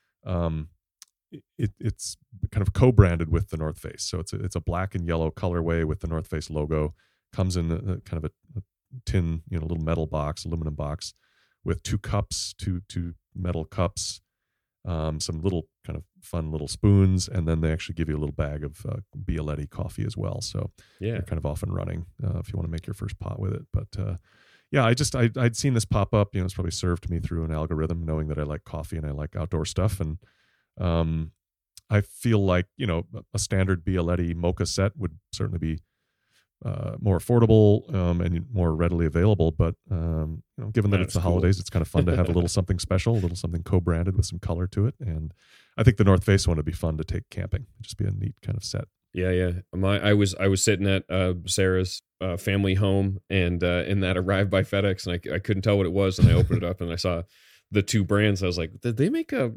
um, It, it's kind of co-branded with the North Face. So it's a, it's a black and yellow colorway with the North Face logo. Comes in a, a kind of a, a tin, you know, little metal box, aluminum box with two cups, two two metal cups, um, some little kind of fun little spoons, and then they actually give you a little bag of uh, Bialetti coffee as well. So
yeah,
you're kind of off and running uh, if you want to make your first pot with it. But uh, yeah, I just I, I'd seen this pop up. You know, it's probably served to me through an algorithm, knowing that I like coffee and I like outdoor stuff, and Um, I feel like, you know, a standard Bialetti Mocha set would certainly be uh, more affordable um, and more readily available. But, um, you know, given that
That's
it's the
cool.
holidays, it's kind of fun to have a little something special, a little something co-branded with some color to it. And I think the North Face one would be fun to take camping. It'd just be a neat kind of set.
Yeah, yeah. My, I was, I was sitting at uh, Sarah's uh, family home, and uh, and that arrived by FedEx, and I, I couldn't tell what it was, and I opened it up, and I saw the two brands. I was like, did they make a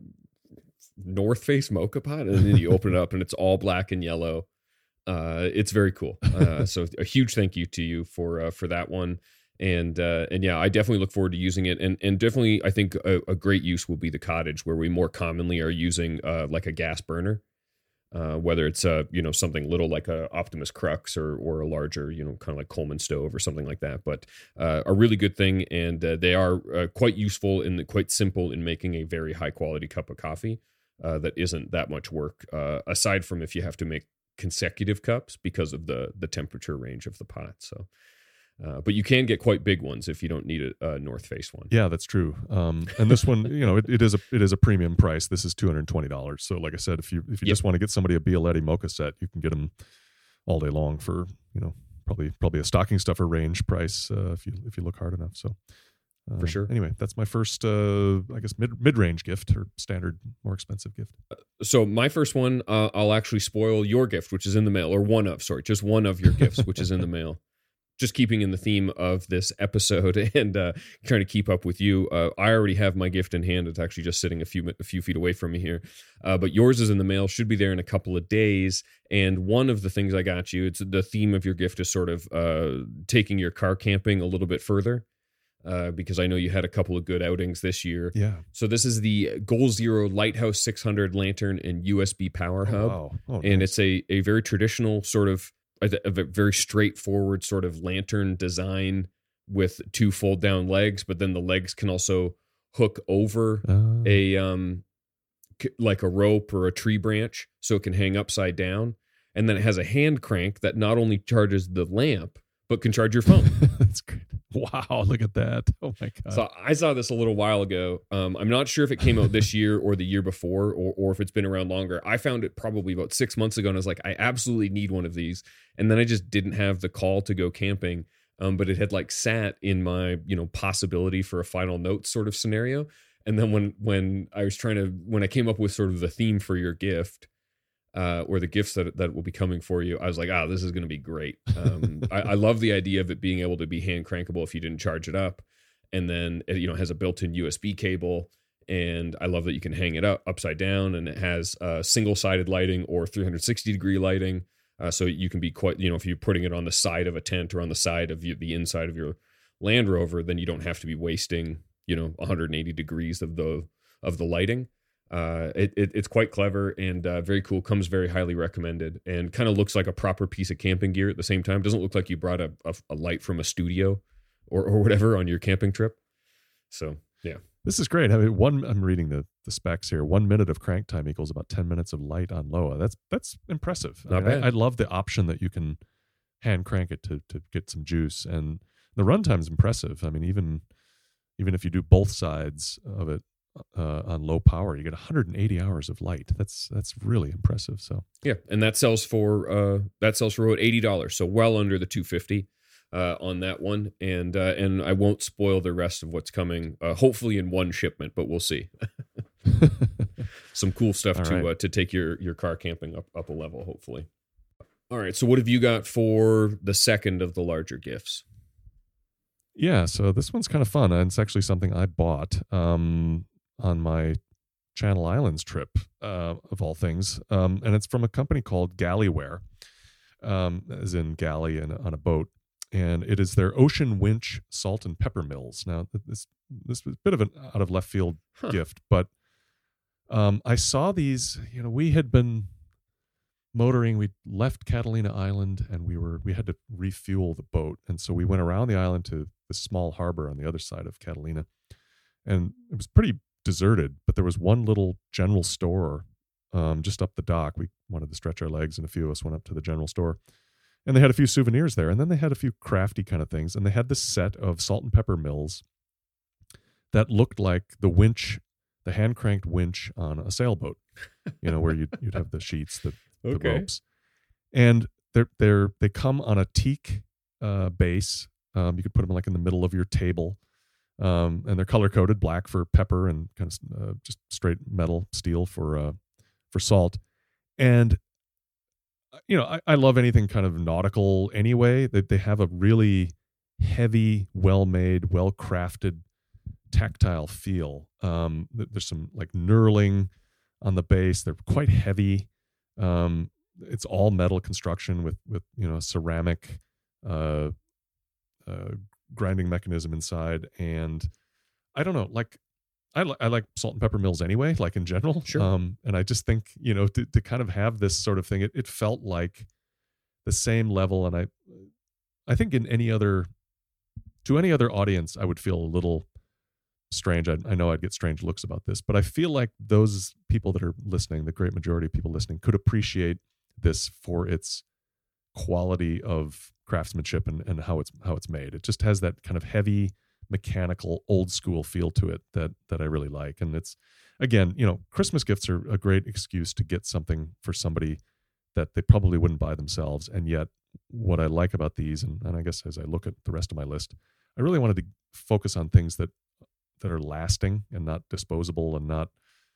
North Face Mocha pot? And then you open it up, and it's all black and yellow. Uh, it's very cool. Uh, so a huge thank you to you for uh, for that one. And uh, and yeah, I definitely look forward to using it. And and definitely, I think a, a great use will be the cottage, where we more commonly are using uh, like a gas burner. Uh, whether it's uh, you know, something little like a Optimus Crux, or or a larger, you know, kind of like Coleman stove or something like that. But uh, a really good thing, and uh, they are uh, quite useful and quite simple in making a very high quality cup of coffee uh, that isn't that much work. Uh, aside from if you have to make consecutive cups because of the the temperature range of the pot. So. Uh, but you can get quite big ones if you don't need a, a North Face one.
Yeah, that's true. Um, and this one, you know, it, it is a it is a premium price. This is two hundred twenty dollars. So, like I said, if you if you
Yep.
just want to get somebody a Bialetti Mocha set, you can get them all day long for, you know, probably probably a stocking stuffer range price uh, if you if you look hard enough. So, uh,
For sure.
Anyway, that's my first, uh, I guess, mid mid range gift, or standard more expensive gift.
So my first one, uh, I'll actually spoil your gift, which is in the mail, or one of, sorry, just one of your gifts, which is in the mail. Just keeping in the theme of this episode and uh, trying to keep up with you. Uh, I already have my gift in hand. It's actually just sitting a few a few feet away from me here. Uh, but yours is in the mail, should be there in a couple of days. And one of the things I got you, it's the theme of your gift is sort of uh, taking your car camping a little bit further. Uh, because I know you had a couple of good outings this year.
Yeah.
So this is the Goal Zero Lighthouse six hundred lantern and U S B power hub.
Oh, wow. Oh,
And
nice.
it's a, a very traditional sort of, a, a very straightforward sort of lantern design with two fold down legs, but then the legs can also hook over
Uh,
a um c- like a rope or a tree branch, so it can hang upside down. And then it has a hand crank that not only charges the lamp but can charge your phone.
That's great. Wow, look at that. Oh my god.
So I saw this a little while ago. Um, I'm not sure if it came out this year or the year before, or, or if it's been around longer. I found it probably about six months ago, and I was like, I absolutely need one of these. And then I just didn't have the call to go camping. Um, but it had like sat in my, you know, possibility for a final note sort of scenario. And then when when I was trying to, when I came up with sort of the theme for your gift, Uh, or the gifts that that will be coming for you, I was like, oh, this is going to be great. Um, I, I love the idea of it being able to be hand crankable if you didn't charge it up. And then, it, you know, has a built-in U S B cable. And I love that you can hang it up upside down, and it has uh, single-sided lighting or three hundred sixty degree lighting. Uh, so you can be quite, you know, if you're putting it on the side of a tent or on the side of you, the inside of your Land Rover, then you don't have to be wasting, you know, one hundred eighty degrees of the of the lighting. Uh, it, it it's quite clever and uh, very cool. Comes very highly recommended, and kind of looks like a proper piece of camping gear at the same time. Doesn't look like you brought a, a, a light from a studio or or whatever on your camping trip. So yeah.
This is great. I mean, one I'm reading the, the specs here. One minute of crank time equals about ten minutes of light on L O A. That's that's impressive.
Not
I, mean,
bad.
I, I love the option that you can hand crank it to to get some juice, and the runtime is impressive. I mean, even even if you do both sides of it uh, on low power, you get one hundred eighty hours of light. That's that's really impressive. So
yeah, and that sells for uh, that sells for about eighty dollars, so well under the two fifty. Uh, on that one, and uh, and I won't spoil the rest of what's coming. Uh, hopefully in one shipment, but we'll see. Some cool stuff
All
to
right.
uh, to take your your car camping up up a level. Hopefully. All right. So what have you got for the second of the larger gifts?
Yeah, so this one's kind of fun, and it's actually something I bought um, on my Channel Islands trip, uh, of all things, um, and it's from a company called Galleyware, um, as in galley and on a boat. And it is their Ocean Winch salt and pepper mills. Now, this this was a bit of an out of left field
Huh.
gift, but um, I saw these. You know, we had been motoring. We left Catalina Island, and we were we had to refuel the boat, and so we went around the island to the small harbor on the other side of Catalina, and it was pretty deserted. But there was one little general store um, just up the dock. We wanted to stretch our legs, and a few of us went up to the general store. And they had a few souvenirs there. And then they had a few crafty kind of things. And they had this set of salt and pepper mills that looked like the winch, the hand-cranked winch on a sailboat, you know, where you'd, you'd have the sheets, the, the
Okay.
ropes. And they're, they're, they come on a teak uh, base. Um, you could put them like in the middle of your table. Um, and they're color-coded, black for pepper and kind of uh, just straight metal steel for uh, for salt. And you know, I, I love anything kind of nautical anyway. They, they have a really heavy, well-made, well-crafted, tactile feel. Um, there's some like knurling on the base. They're quite heavy. Um, it's all metal construction with, with you know, ceramic uh, uh, grinding mechanism inside. And I don't know, like, I, li- I like salt and pepper mills anyway, like in general.
Sure.
Um, and I just think, you know, to, to kind of have this sort of thing, it, it felt like the same level. And I, I think in any other, to any other audience, I would feel a little strange. I, I know I'd get strange looks about this, but I feel like those people that are listening, the great majority of people listening, could appreciate this for its quality of craftsmanship and, and how it's, how it's made. It just has that kind of heavy, mechanical, old school feel to it that that I really like. And it's, again, you know, Christmas gifts are a great excuse to get something for somebody that they probably wouldn't buy themselves. And yet what I like about these, and, and I guess as I look at the rest of my list, I really wanted to focus on things that that are lasting and not disposable and not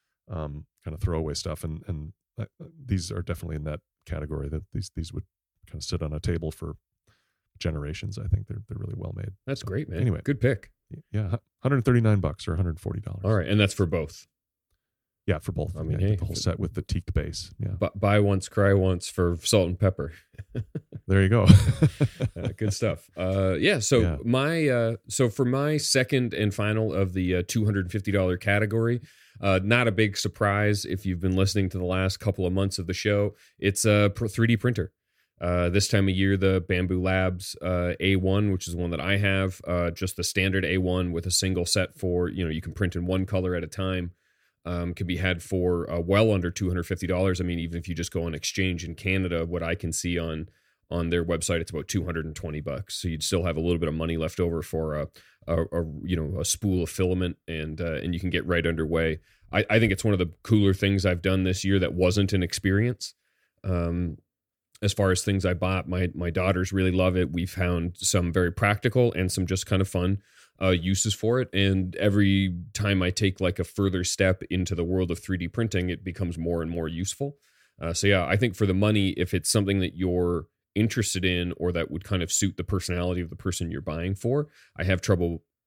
um, kind of throwaway stuff. And and uh, these are definitely in that category, that these these would kind of sit on a table for generations. I think they're they're really well made.
That's
So,
great, man.
Anyway,
Good pick.
yeah, one hundred thirty-nine bucks or one hundred forty dollars.
All right, and that's for both.
Yeah, for both.
I
I
mean,
mean,
hey,
the whole set with the teak base. Yeah,
Bu- buy once, cry once for salt and pepper.
there you go.
Uh, good stuff. Uh, yeah. So
Yeah.
my uh, so for my second and final of the uh, two hundred fifty dollars category, uh, not a big surprise if you've been listening to the last couple of months of the show. It's a three D printer. Uh, this time of year, the Bamboo Labs uh, A one, which is the one that I have, uh, just the standard A one with a single set for, you know, you can print in one color at a time. Um, can be had for uh, well under two hundred fifty dollars. I mean, even if you just go on exchange in Canada, what I can see on on their website, it's about two hundred twenty bucks. So you'd still have a little bit of money left over for a, a, a you know, a spool of filament, and uh, and you can get right underway. I, I think it's one of the cooler things I've done this year that wasn't an experience. Um, as far as things I bought, my my daughters really love it. We found some very practical and some just kind of fun Uh, uses for it, and every time I take like a further step into the world of three D printing, it becomes more and more useful. Uh, so yeah, I think for the money, if it's something that you're interested in or that would kind of suit the personality of the person you're buying for, I have trouble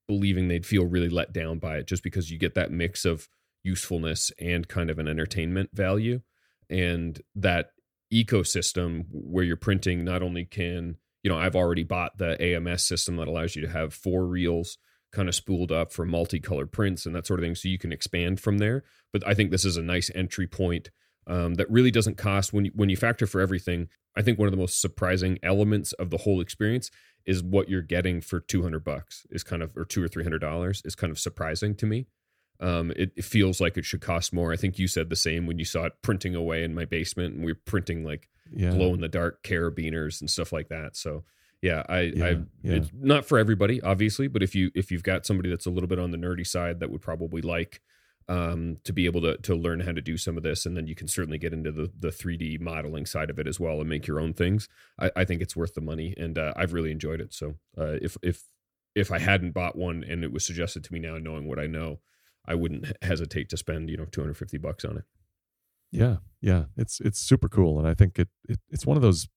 believing they'd feel really let down by it, just because you get that mix of usefulness and kind of an entertainment value. And that ecosystem where you're printing not only can, you know, I've already bought the A M S system that allows you to have four reels kind of spooled up for multicolored prints and that sort of thing, so you can expand from there. But I think this is a nice entry point um, that really doesn't cost, when you, when you factor for everything. I think one of the most surprising elements of the whole experience is what you're getting for two hundred bucks is kind of, or two or three hundred dollars is kind of surprising to me. Um, it, it feels like it should cost more. I think you said the same when you saw it printing away in my basement, and we were printing like
Yeah.
glow in the dark carabiners and stuff like that. So yeah, I,
Yeah,
I,
yeah.
it's not for everybody, obviously, but if you, if you've got somebody that's a little bit on the nerdy side that would probably like, um, to be able to, to learn how to do some of this, and then you can certainly get into the, the three D modeling side of it as well and make your own things. I, I think it's worth the money, and, uh, I've really enjoyed it. So, uh, if, if, if I hadn't bought one and it was suggested to me now, knowing what I know, I wouldn't hesitate to spend, you know, two hundred fifty bucks on it.
Yeah, yeah, it's it's super cool, and I think it, it it's one of those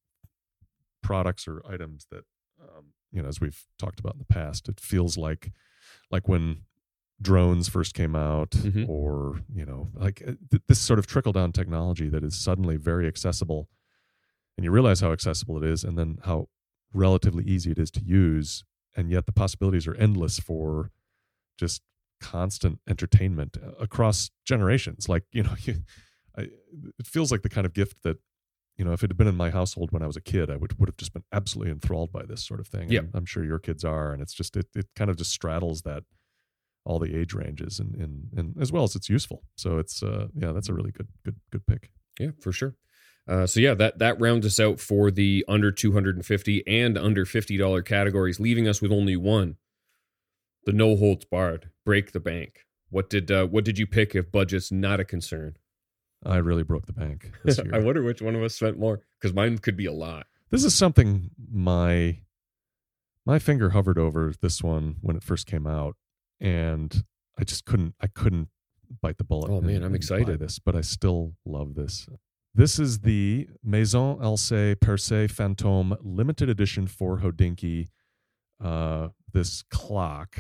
products or items that, um, you know, as we've talked about in the past, it feels like like when drones first came out,
Mhm.
or you know, like uh, th- this sort of trickle down technology that is suddenly very accessible, and you realize how accessible it is, and then how relatively easy it is to use, and yet the possibilities are endless for just constant entertainment uh, across generations. Like, you know, you, I, it feels like the kind of gift that, you know, if it had been in my household when I was a kid, I would would have just been absolutely enthralled by this sort of thing.
Yeah.
And I'm sure your kids are, and it's just it it kind of just straddles that all the age ranges, and and and as well as it's useful. So it's uh yeah, that's a really good good good pick.
Yeah, for sure. Uh, so yeah, that that rounds us out for the under two hundred fifty and under fifty dollars categories, leaving us with only one: the no holds barred, break the bank. What did uh, what did you pick if budget's not a concern?
I really broke the bank this year.
I wonder which one of us spent more, because mine could be a lot.
This is something my my finger hovered over this one when it first came out, and I just couldn't I couldn't bite the bullet.
Oh, man,
and-
I'm
and
excited.
buy this, but I still love this. This is the Maison Alcé Percé Fantôme limited edition for Hodinkee. Uh, this clock.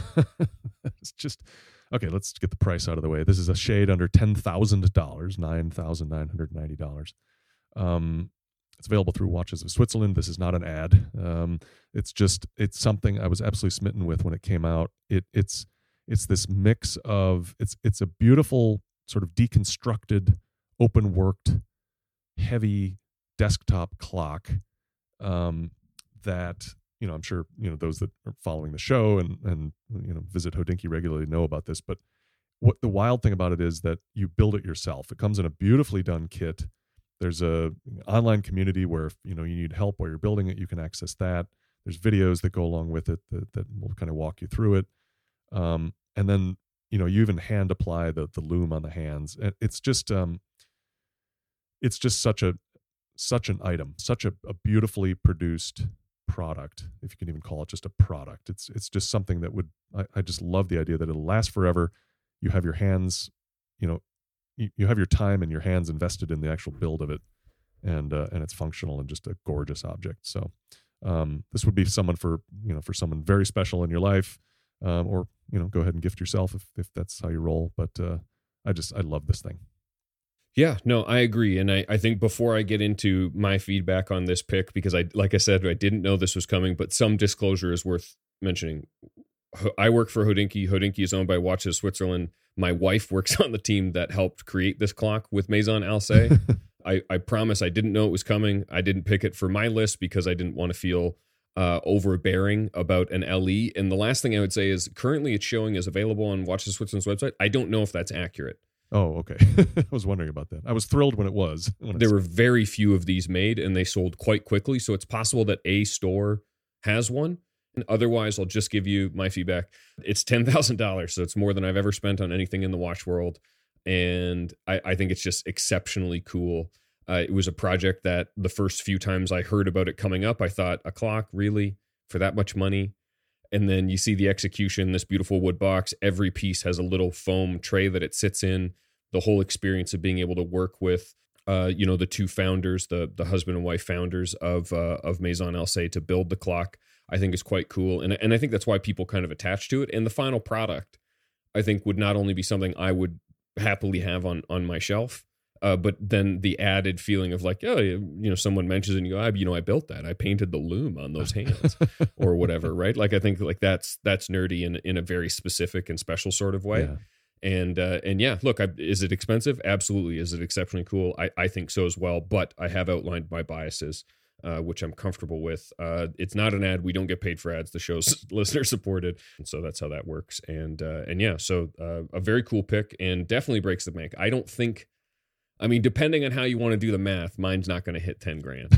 It's just okay. Let's get the price out of the way. This is a shade under ten thousand dollars, nine thousand nine hundred ninety dollars. Um, it's available through Watches of Switzerland. This is not an ad. Um, it's just it's something I was absolutely smitten with when it came out. It it's it's this mix of it's it's a beautiful sort of deconstructed, open worked, heavy desktop clock um, that, you know, I'm sure, you know, those that are following the show and, and, you know, visit Hodinkee regularly know about this. But what the wild thing about it is that you build it yourself. It comes in a beautifully done kit. There's a online community where, if, you know, you need help while you're building it, you can access that. There's videos that go along with it that, that will kind of walk you through it. Um, and then, you know, you even hand apply the, the loom on the hands. And it's just, um, it's just such a, such an item, such a, a beautifully produced product, if you can even call it just a product. It's it's just something that would, I, I just love the idea that it'll last forever. You have your hands, you know, you, you have your time and your hands invested in the actual build of it, and uh, and it's functional and just a gorgeous object. So um, this would be someone for, you know, for someone very special in your life, um, or, you know, go ahead and gift yourself if if that's how you roll. But uh, I just, I love this thing.
Yeah, no, I agree. And I, I think before I get into my feedback on this pick, because I, like I said, I didn't know this was coming, but some disclosure is worth mentioning. I work for Hodinkee. Hodinkee is owned by Watches of Switzerland. My wife works on the team that helped create this clock with Maison Alcé. I, I promise I didn't know it was coming. I didn't pick it for my list because I didn't want to feel uh, overbearing about an L E. And the last thing I would say is currently it's showing as available on Watches of Switzerland's website. I don't know if that's accurate.
Oh, okay. I was wondering about that. I was thrilled when it was. When
There were very few of these made, and they sold quite quickly. So it's possible that a store has one. And otherwise, I'll just give you my feedback. It's ten thousand dollars, so it's more than I've ever spent on anything in the watch world. And I, I think it's just exceptionally cool. Uh, it was a project that the first few times I heard about it coming up, I thought, a clock, really? For that much money? And then you see the execution, this beautiful wood box. Every piece has a little foam tray that it sits in. The whole experience of being able to work with, uh, you know, the two founders, the the husband and wife founders of uh, of Maison Alcé to build the clock. I think is quite cool. And, and I think that's why people kind of attach to it. And the final product, I think, would not only be something I would happily have on, on my shelf, uh, but then the added feeling of like, oh, you know, someone mentions it and you go, I, you know, I built that. I painted the loom on those hands or whatever, right? Like, I think like that's that's nerdy in, in a very specific and special sort of way.
Yeah.
And uh, and yeah, look, I, is it expensive? Absolutely. Is it exceptionally cool? I, I think so as well. But I have outlined my biases, uh, which I'm comfortable with. Uh, it's not an ad. We don't get paid for ads. The show's listener supported, and so that's how that works. And uh, and yeah, so uh, a very cool pick, and definitely breaks the bank. I don't think. I mean, depending on how you want to do the math, mine's not going to hit ten grand.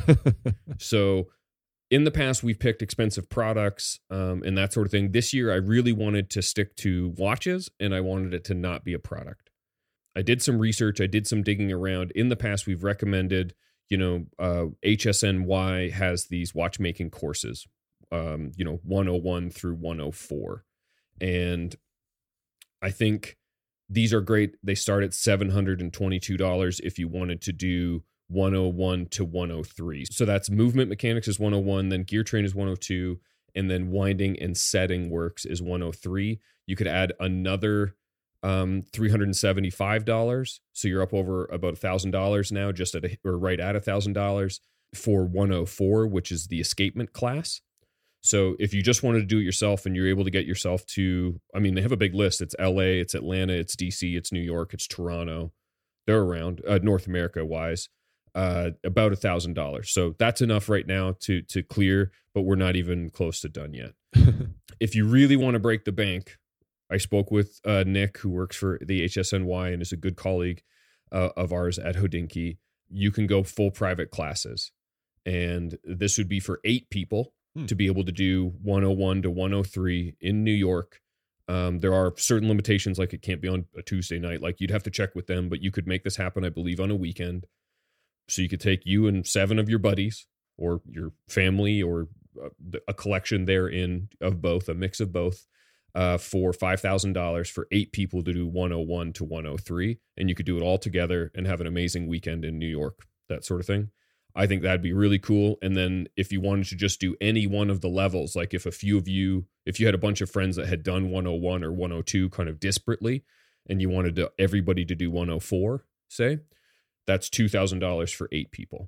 So. In the past, we've picked expensive products um, and that sort of thing. This year, I really wanted to stick to watches, and I wanted it to not be a product. I did some research. I did some digging around. In the past, we've recommended, you know, uh, H S N Y has these watchmaking courses, um, you know, one oh one through one oh four. And I think these are great. They start at seven hundred twenty-two dollars if you wanted to do one oh one to one oh three. So that's movement mechanics is one oh one, then gear train is one oh two, and then winding and setting works is one oh three. You could add another um, three hundred seventy-five dollars. So you're up over about one thousand dollars now, just at a, or right at one thousand dollars for one oh four, which is the escapement class. So if you just wanted to do it yourself and you're able to get yourself to, I mean, they have a big list. It's L A, it's Atlanta, it's D C, it's New York, it's Toronto. They're around, uh, North America wise. Uh, about a thousand dollars. So that's enough right now to to clear, but we're not even close to done yet. If you really want to break the bank, I spoke with uh, Nick, who works for the H S N Y and is a good colleague uh, of ours at Hodinkee. You can go full private classes, and this would be for eight people hmm. to be able to do one oh one to one oh three in New York. Um, there are certain limitations, like it can't be on a Tuesday night. Like you'd have to check with them, but you could make this happen, I believe, on a weekend. So you could take you and seven of your buddies or your family or a collection therein of both, a mix of both, uh, for five thousand dollars for eight people to do one oh one to one oh three. And you could do it all together and have an amazing weekend in New York, that sort of thing. I think that'd be really cool. And then if you wanted to just do any one of the levels, like if a few of you, if you had a bunch of friends that had done one oh one or one oh two kind of disparately, and you wanted to, everybody to do one oh four, say, that's two thousand dollars for eight people.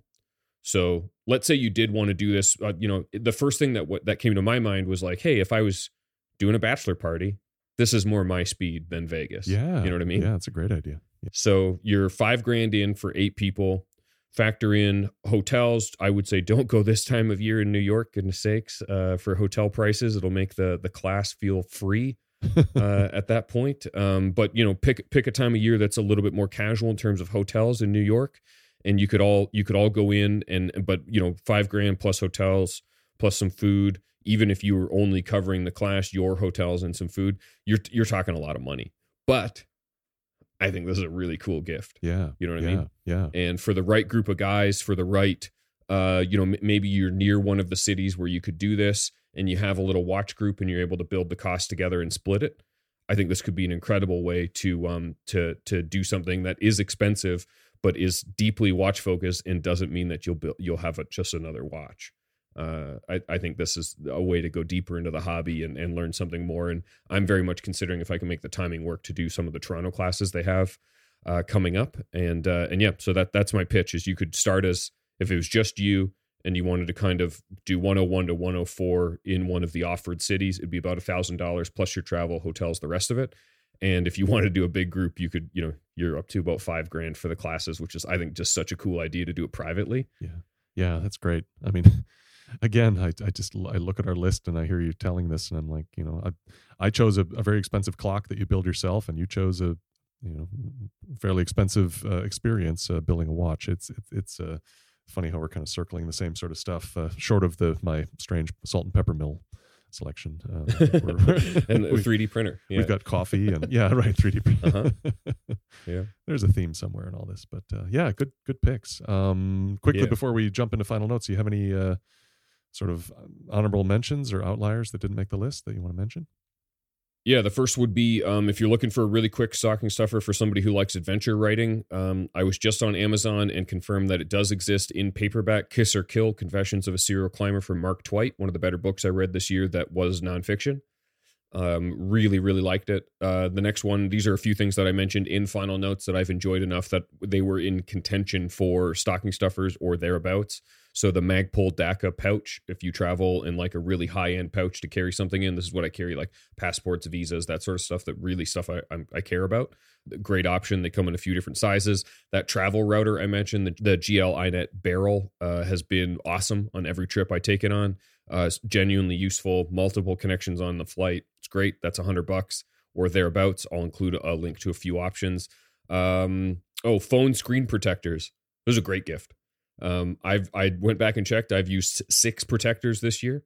So let's say you did want to do this. Uh, you know, the first thing that w- that came to my mind was like, hey, if I was doing a bachelor party, this is more my speed than Vegas.
Yeah.
You know what I mean?
Yeah, it's a great idea. Yeah.
So you're five grand in for eight people. Factor in hotels. I would say don't go this time of year in New York, goodness sakes, uh, for hotel prices. It'll make the the class feel free. uh, at that point. Um, but, you know, pick pick a time of year that's a little bit more casual in terms of hotels in New York. And you could all you could all go in and, but, you know, five grand plus hotels, plus some food. Even if you were only covering the class, your hotels and some food, you're you're talking a lot of money. But I think this is a really cool gift.
Yeah.
You know what
yeah,
I mean?
Yeah.
And for the right group of guys, for the right, uh, you know, m- maybe you're near one of the cities where you could do this, and you have a little watch group and you're able to build the cost together and split it. I think this could be an incredible way to um to to do something that is expensive but is deeply watch focused and doesn't mean that you'll build, you'll have a, just another watch. Uh, I, I think this is a way to go deeper into the hobby and, and learn something more. And I'm very much considering if I can make the timing work to do some of the Toronto classes they have uh, coming up. And uh, and yeah, so that that's my pitch is you could start as if it was just you and you wanted to kind of do one oh one to one oh four in one of the offered cities, it'd be about one thousand dollars plus your travel, hotels, the rest of it. And if you wanted to do a big group, you could, you know, you're up to about five grand for the classes, which is, I think, just such a cool idea to do it privately.
Yeah. Yeah, that's great. I mean, again, I, I just, I look at our list and I hear you telling this and I'm like, you know, I, I chose a, a very expensive clock that you build yourself and you chose a, you know, fairly expensive uh, experience uh, building a watch. It's, it's, it's, uh, funny how we're kind of circling the same sort of stuff, uh, short of the my strange salt and pepper mill selection. Uh, we're, we're,
and a three D printer. Yeah.
We've got coffee and yeah, right, three D printer.
Uh-huh. Yeah,
there's a theme somewhere in all this, but uh, yeah, good good picks. Um, quickly
Yeah.
before we jump into final notes, do you have any uh, sort of honorable mentions or outliers that didn't make the list that you want to mention?
Yeah, the first would be um, if you're looking for a really quick stocking stuffer for somebody who likes adventure writing. Um, I was just on Amazon and confirmed that it does exist in paperback. Kiss or Kill: Confessions of a Serial Climber from Mark Twight, one of the better books I read this year that was nonfiction. Um, really, really liked it. Uh, the next one, these are a few things that I mentioned in final notes that I've enjoyed enough that they were in contention for stocking stuffers or thereabouts. So the Magpul Daka pouch, if you travel in like a really high end pouch to carry something in, this is what I carry, like passports, visas, that sort of stuff, that really stuff I, I, I care about. Great option. They come in a few different sizes. That travel router I mentioned, the, the G L iNet Barrel, uh, has been awesome on every trip I take it on. Uh, it's genuinely useful. Multiple connections on the flight. It's great. That's a hundred bucks or thereabouts. I'll include a link to a few options. Um, oh, phone screen protectors. Those are a great gift. Um, I've I went back and checked. I've used six protectors this year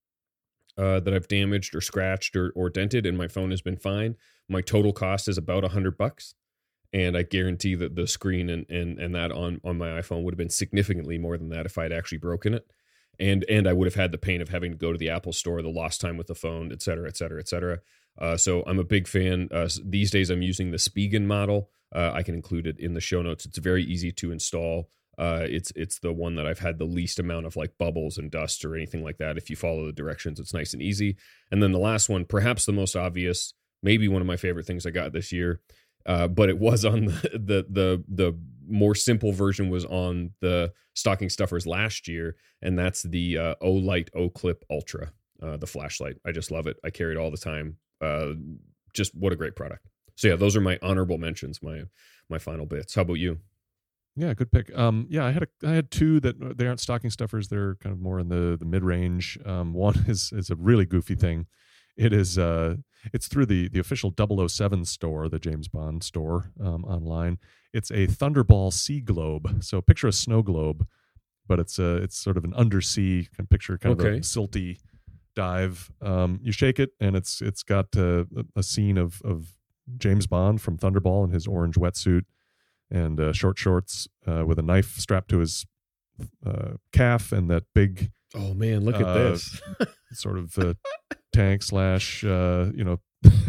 uh, that I've damaged or scratched or, or dented, and my phone has been fine. My total cost is about a hundred bucks, and I guarantee that the screen and and and that on on my iPhone would have been significantly more than that if I had actually broken it. And and I would have had the pain of having to go to the Apple store, the lost time with the phone, et cetera, et cetera, et cetera. Uh, so I'm a big fan. Uh, these days I'm using the Spigen model. Uh, I can include it in the show notes. It's very easy to install. Uh, it's it's the one that I've had the least amount of like bubbles and dust or anything like that. If you follow the directions, it's nice and easy. And then the last one, perhaps the most obvious, maybe one of my favorite things I got this year, uh, but it was on the, the the the more simple version was on the stocking stuffers last year, and that's the uh, Olight O-Clip Ultra, uh, the flashlight. I just love it. I carry it all the time. Uh, just what a great product. So yeah, those are my honorable mentions, my my final bits. How about you?
Yeah, good pick. Um, yeah, I had a, I had two that they aren't stocking stuffers. They're kind of more in the the mid range. Um, one is is a really goofy thing. It is uh, it's through the the official double oh seven store, the James Bond store um, online. It's a Thunderball sea globe. So picture a snow globe, but it's a it's sort of an undersea kind of picture, kind
Okay.
of a silty dive. Um, you shake it, and it's it's got uh, a scene of of James Bond from Thunderball in his orange wetsuit and uh, short shorts uh, with a knife strapped to his uh, calf, and that big
Oh man, look at
uh,
this.
sort of uh, tank slash uh, you know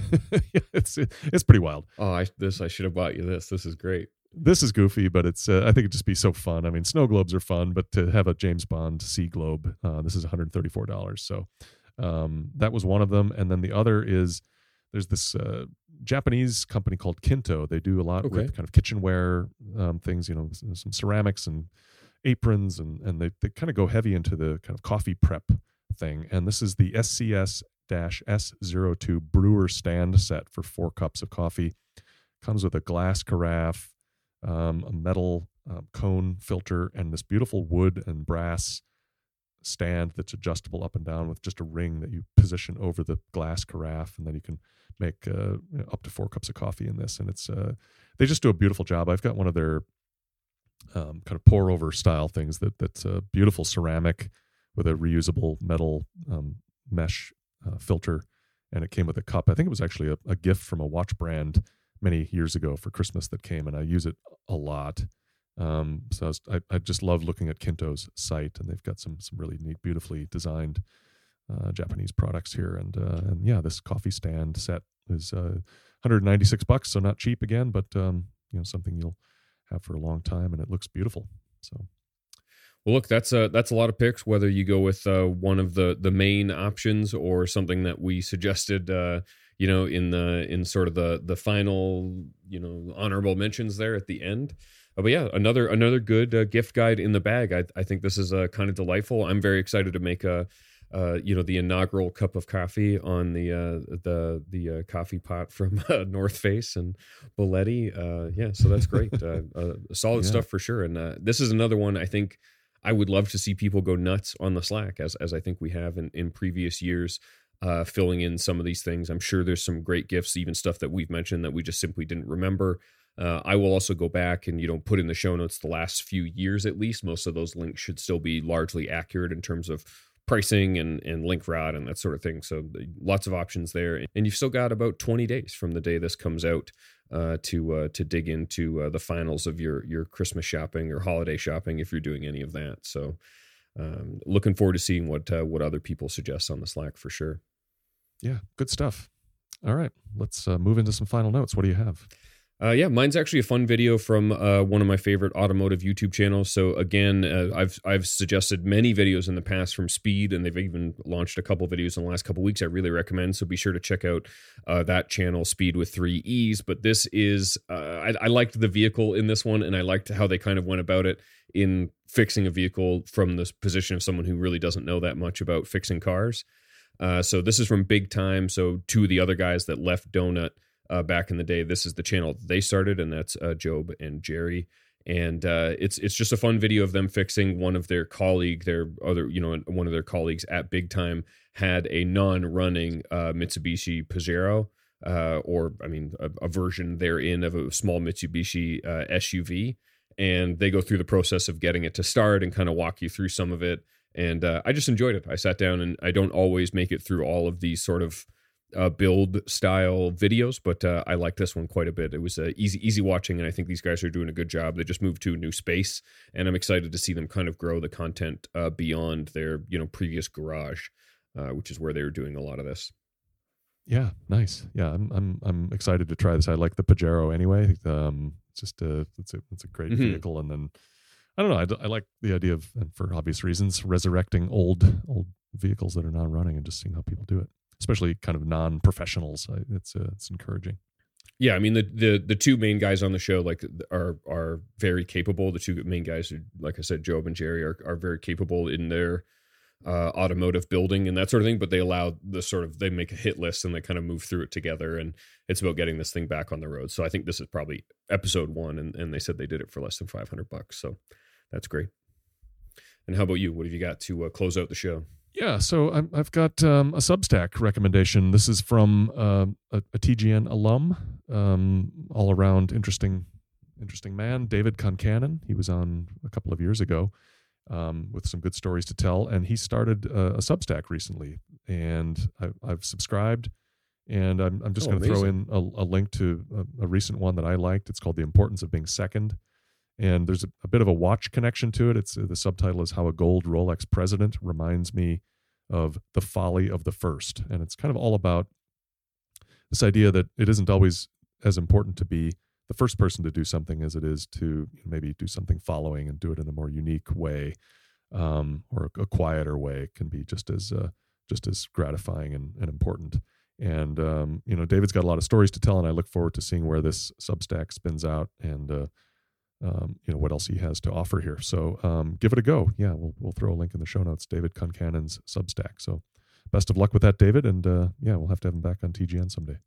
it's it's pretty wild.
Oh, I, this I should have bought you this. This is great.
This is goofy, but it's uh, I think it'd just be so fun. I mean, snow globes are fun, but to have a James Bond sea globe, uh, this is one hundred thirty-four dollars. So um, that was one of them, and then the other is there's this uh, Japanese company called Kinto. They do a lot
Okay.
with kind of kitchenware um, things, you know, some ceramics and aprons, and and they they kind of go heavy into the kind of coffee prep thing. And this is the S C S S zero two brewer stand set for four cups of coffee. Comes with a glass carafe, um, a metal um, cone filter, and this beautiful wood and brass stand that's adjustable up and down with just a ring that you position over the glass carafe, and then you can make uh, you know, up to four cups of coffee in this. And it's uh, they just do a beautiful job. I've got one of their um, kind of pour over style things that that's a beautiful ceramic with a reusable metal um, mesh uh, filter, and it came with a cup. I think it was actually a, a gift from a watch brand many years ago for Christmas that came, and I use it a lot. Um, so I, was, I, I just love looking at Kinto's site, and they've got some some really neat, beautifully designed uh, Japanese products here. And uh, and yeah, this coffee stand set is uh, one hundred ninety-six bucks, so not cheap again, but um, you know, something you'll have for a long time, and it looks beautiful. So.
Well, look, that's a that's a lot of picks. Whether you go with uh, one of the the main options or something that we suggested, uh, you know, in the in sort of the the final, you know, honorable mentions there at the end. Uh, but yeah, another another good uh, gift guide in the bag. I I think this is uh, kind of delightful. I'm very excited to make a. Uh, you know, the inaugural cup of coffee on the uh, the the uh, coffee pot from uh, North Face and Boletti. Uh, yeah, so that's great. uh, uh, solid
Yeah.
stuff for sure. And uh, this is another one I think I would love to see people go nuts on the Slack, as as I think we have in, in previous years, uh, filling in some of these things. I'm sure there's some great gifts, even stuff that we've mentioned that we just simply didn't remember. Uh, I will also go back and, you know, put in the show notes the last few years at least. Most of those links should still be largely accurate in terms of pricing and, and link rod and that sort of thing. So lots of options there. And you've still got about twenty days from the day this comes out uh, to uh, to dig into uh, the finals of your your Christmas shopping or holiday shopping if you're doing any of that. So um, looking forward to seeing what uh, what other people suggest on the Slack for sure.
Yeah, good stuff. All right, let's uh, move into some final notes. What do you have?
Uh, yeah, mine's actually a fun video from uh, one of my favorite automotive YouTube channels. So again, uh, I've I've suggested many videos in the past from Speed, and they've even launched a couple videos in the last couple weeks I really recommend. So be sure to check out uh, that channel, Speed with three E's. But this is, uh, I, I liked the vehicle in this one, and I liked how they kind of went about it in fixing a vehicle from the position of someone who really doesn't know that much about fixing cars. Uh, so this is from Big Time. So two of the other guys that left Donut Uh, back in the day, this is the channel they started, and that's uh, Job and Jerry. And uh, it's it's just a fun video of them fixing one of their colleague, their other, you know, one of their colleagues at Big Time had a non-running uh, Mitsubishi Pajero, uh, or I mean, a, a version therein of a small Mitsubishi uh, S U V, and they go through the process of getting it to start and kind of walk you through some of it. And uh, I just enjoyed it. I sat down, and I don't always make it through all of these sort of Uh, build style videos, but uh, I like this one quite a bit. It was uh, easy easy watching, and I think these guys are doing a good job. They just moved to a new space, and I'm excited to see them kind of grow the content uh, beyond their you know previous garage, uh, which is where they were doing a lot of this.
Yeah, nice. Yeah, I'm I'm I'm excited to try this. I like the Pajero anyway. Um, it's just a it's a it's a great mm-hmm. vehicle, and then I don't know. I, I like the idea of, and for obvious reasons, resurrecting old old vehicles that are not running and just seeing how people do it. Especially kind of non-professionals. It's uh, it's encouraging.
Yeah, I mean the, the the two main guys on the show like are are very capable. The two main guys, are, like I said, Job and Jerry, are are very capable in their uh, automotive building and that sort of thing. But they allow the sort of they make a hit list and they kind of move through it together. And it's about getting this thing back on the road. So I think this is probably episode one, and, and they said they did it for less than five hundred bucks. So that's great. And how about you? What have you got to uh, close out the show?
Yeah, so I'm, I've got um, a Substack recommendation. This is from uh, a, a T G N alum, um, all around interesting, interesting man, David Concannon. He was on a couple of years ago um, with some good stories to tell, and he started uh, a Substack recently, and I, I've subscribed, and I'm, I'm just oh, going to throw in a, a link to a, a recent one that I liked. It's called "The Importance of Being Second." And there's a, a bit of a watch connection to it. It's uh, the subtitle is "How a Gold Rolex President Reminds Me of the Folly of the First." And it's kind of all about this idea that it isn't always as important to be the first person to do something as it is to maybe do something following and do it in a more unique way, um, or a, a quieter way. It can be just as uh, just as gratifying and, and important. And um, you know, David's got a lot of stories to tell, and I look forward to seeing where this Substack spins out and. Uh, Um, you know, what else he has to offer here. So um, give it a go. Yeah, we'll we'll throw a link in the show notes, David Concannon's Substack. So best of luck with that, David. And uh, yeah, we'll have to have him back on T G N someday.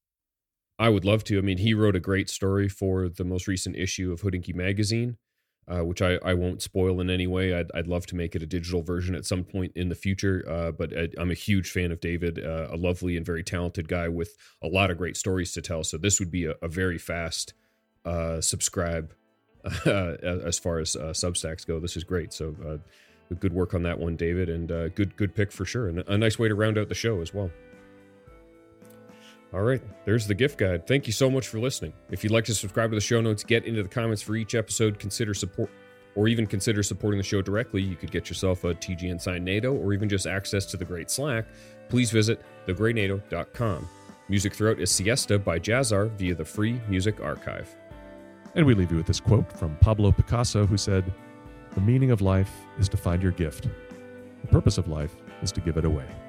I would love to. I mean, he wrote a great story for the most recent issue of Hodinkee Magazine, uh, which I, I won't spoil in any way. I'd, I'd love to make it a digital version at some point in the future. Uh, but I, I'm a huge fan of David, uh, a lovely and very talented guy with a lot of great stories to tell. So this would be a, a very fast uh, subscribe. Uh, as far as uh, Substacks go, this is great. So uh, good work on that one, David, and uh, good good pick for sure, and a nice way to round out the show as well. All right, there's the gift guide. Thank you so much for listening. If you'd like to subscribe to the show notes, get into the comments for each episode, consider support, or even consider supporting the show directly, you could get yourself a T G N signed NATO, or even just access to the Great Slack. Please visit the great nato dot com. Music throughout is Siesta by Jazzar via the Free Music Archive.
And we leave you with this quote from Pablo Picasso, who said, "The meaning of life is to find your gift. The purpose of life is to give it away."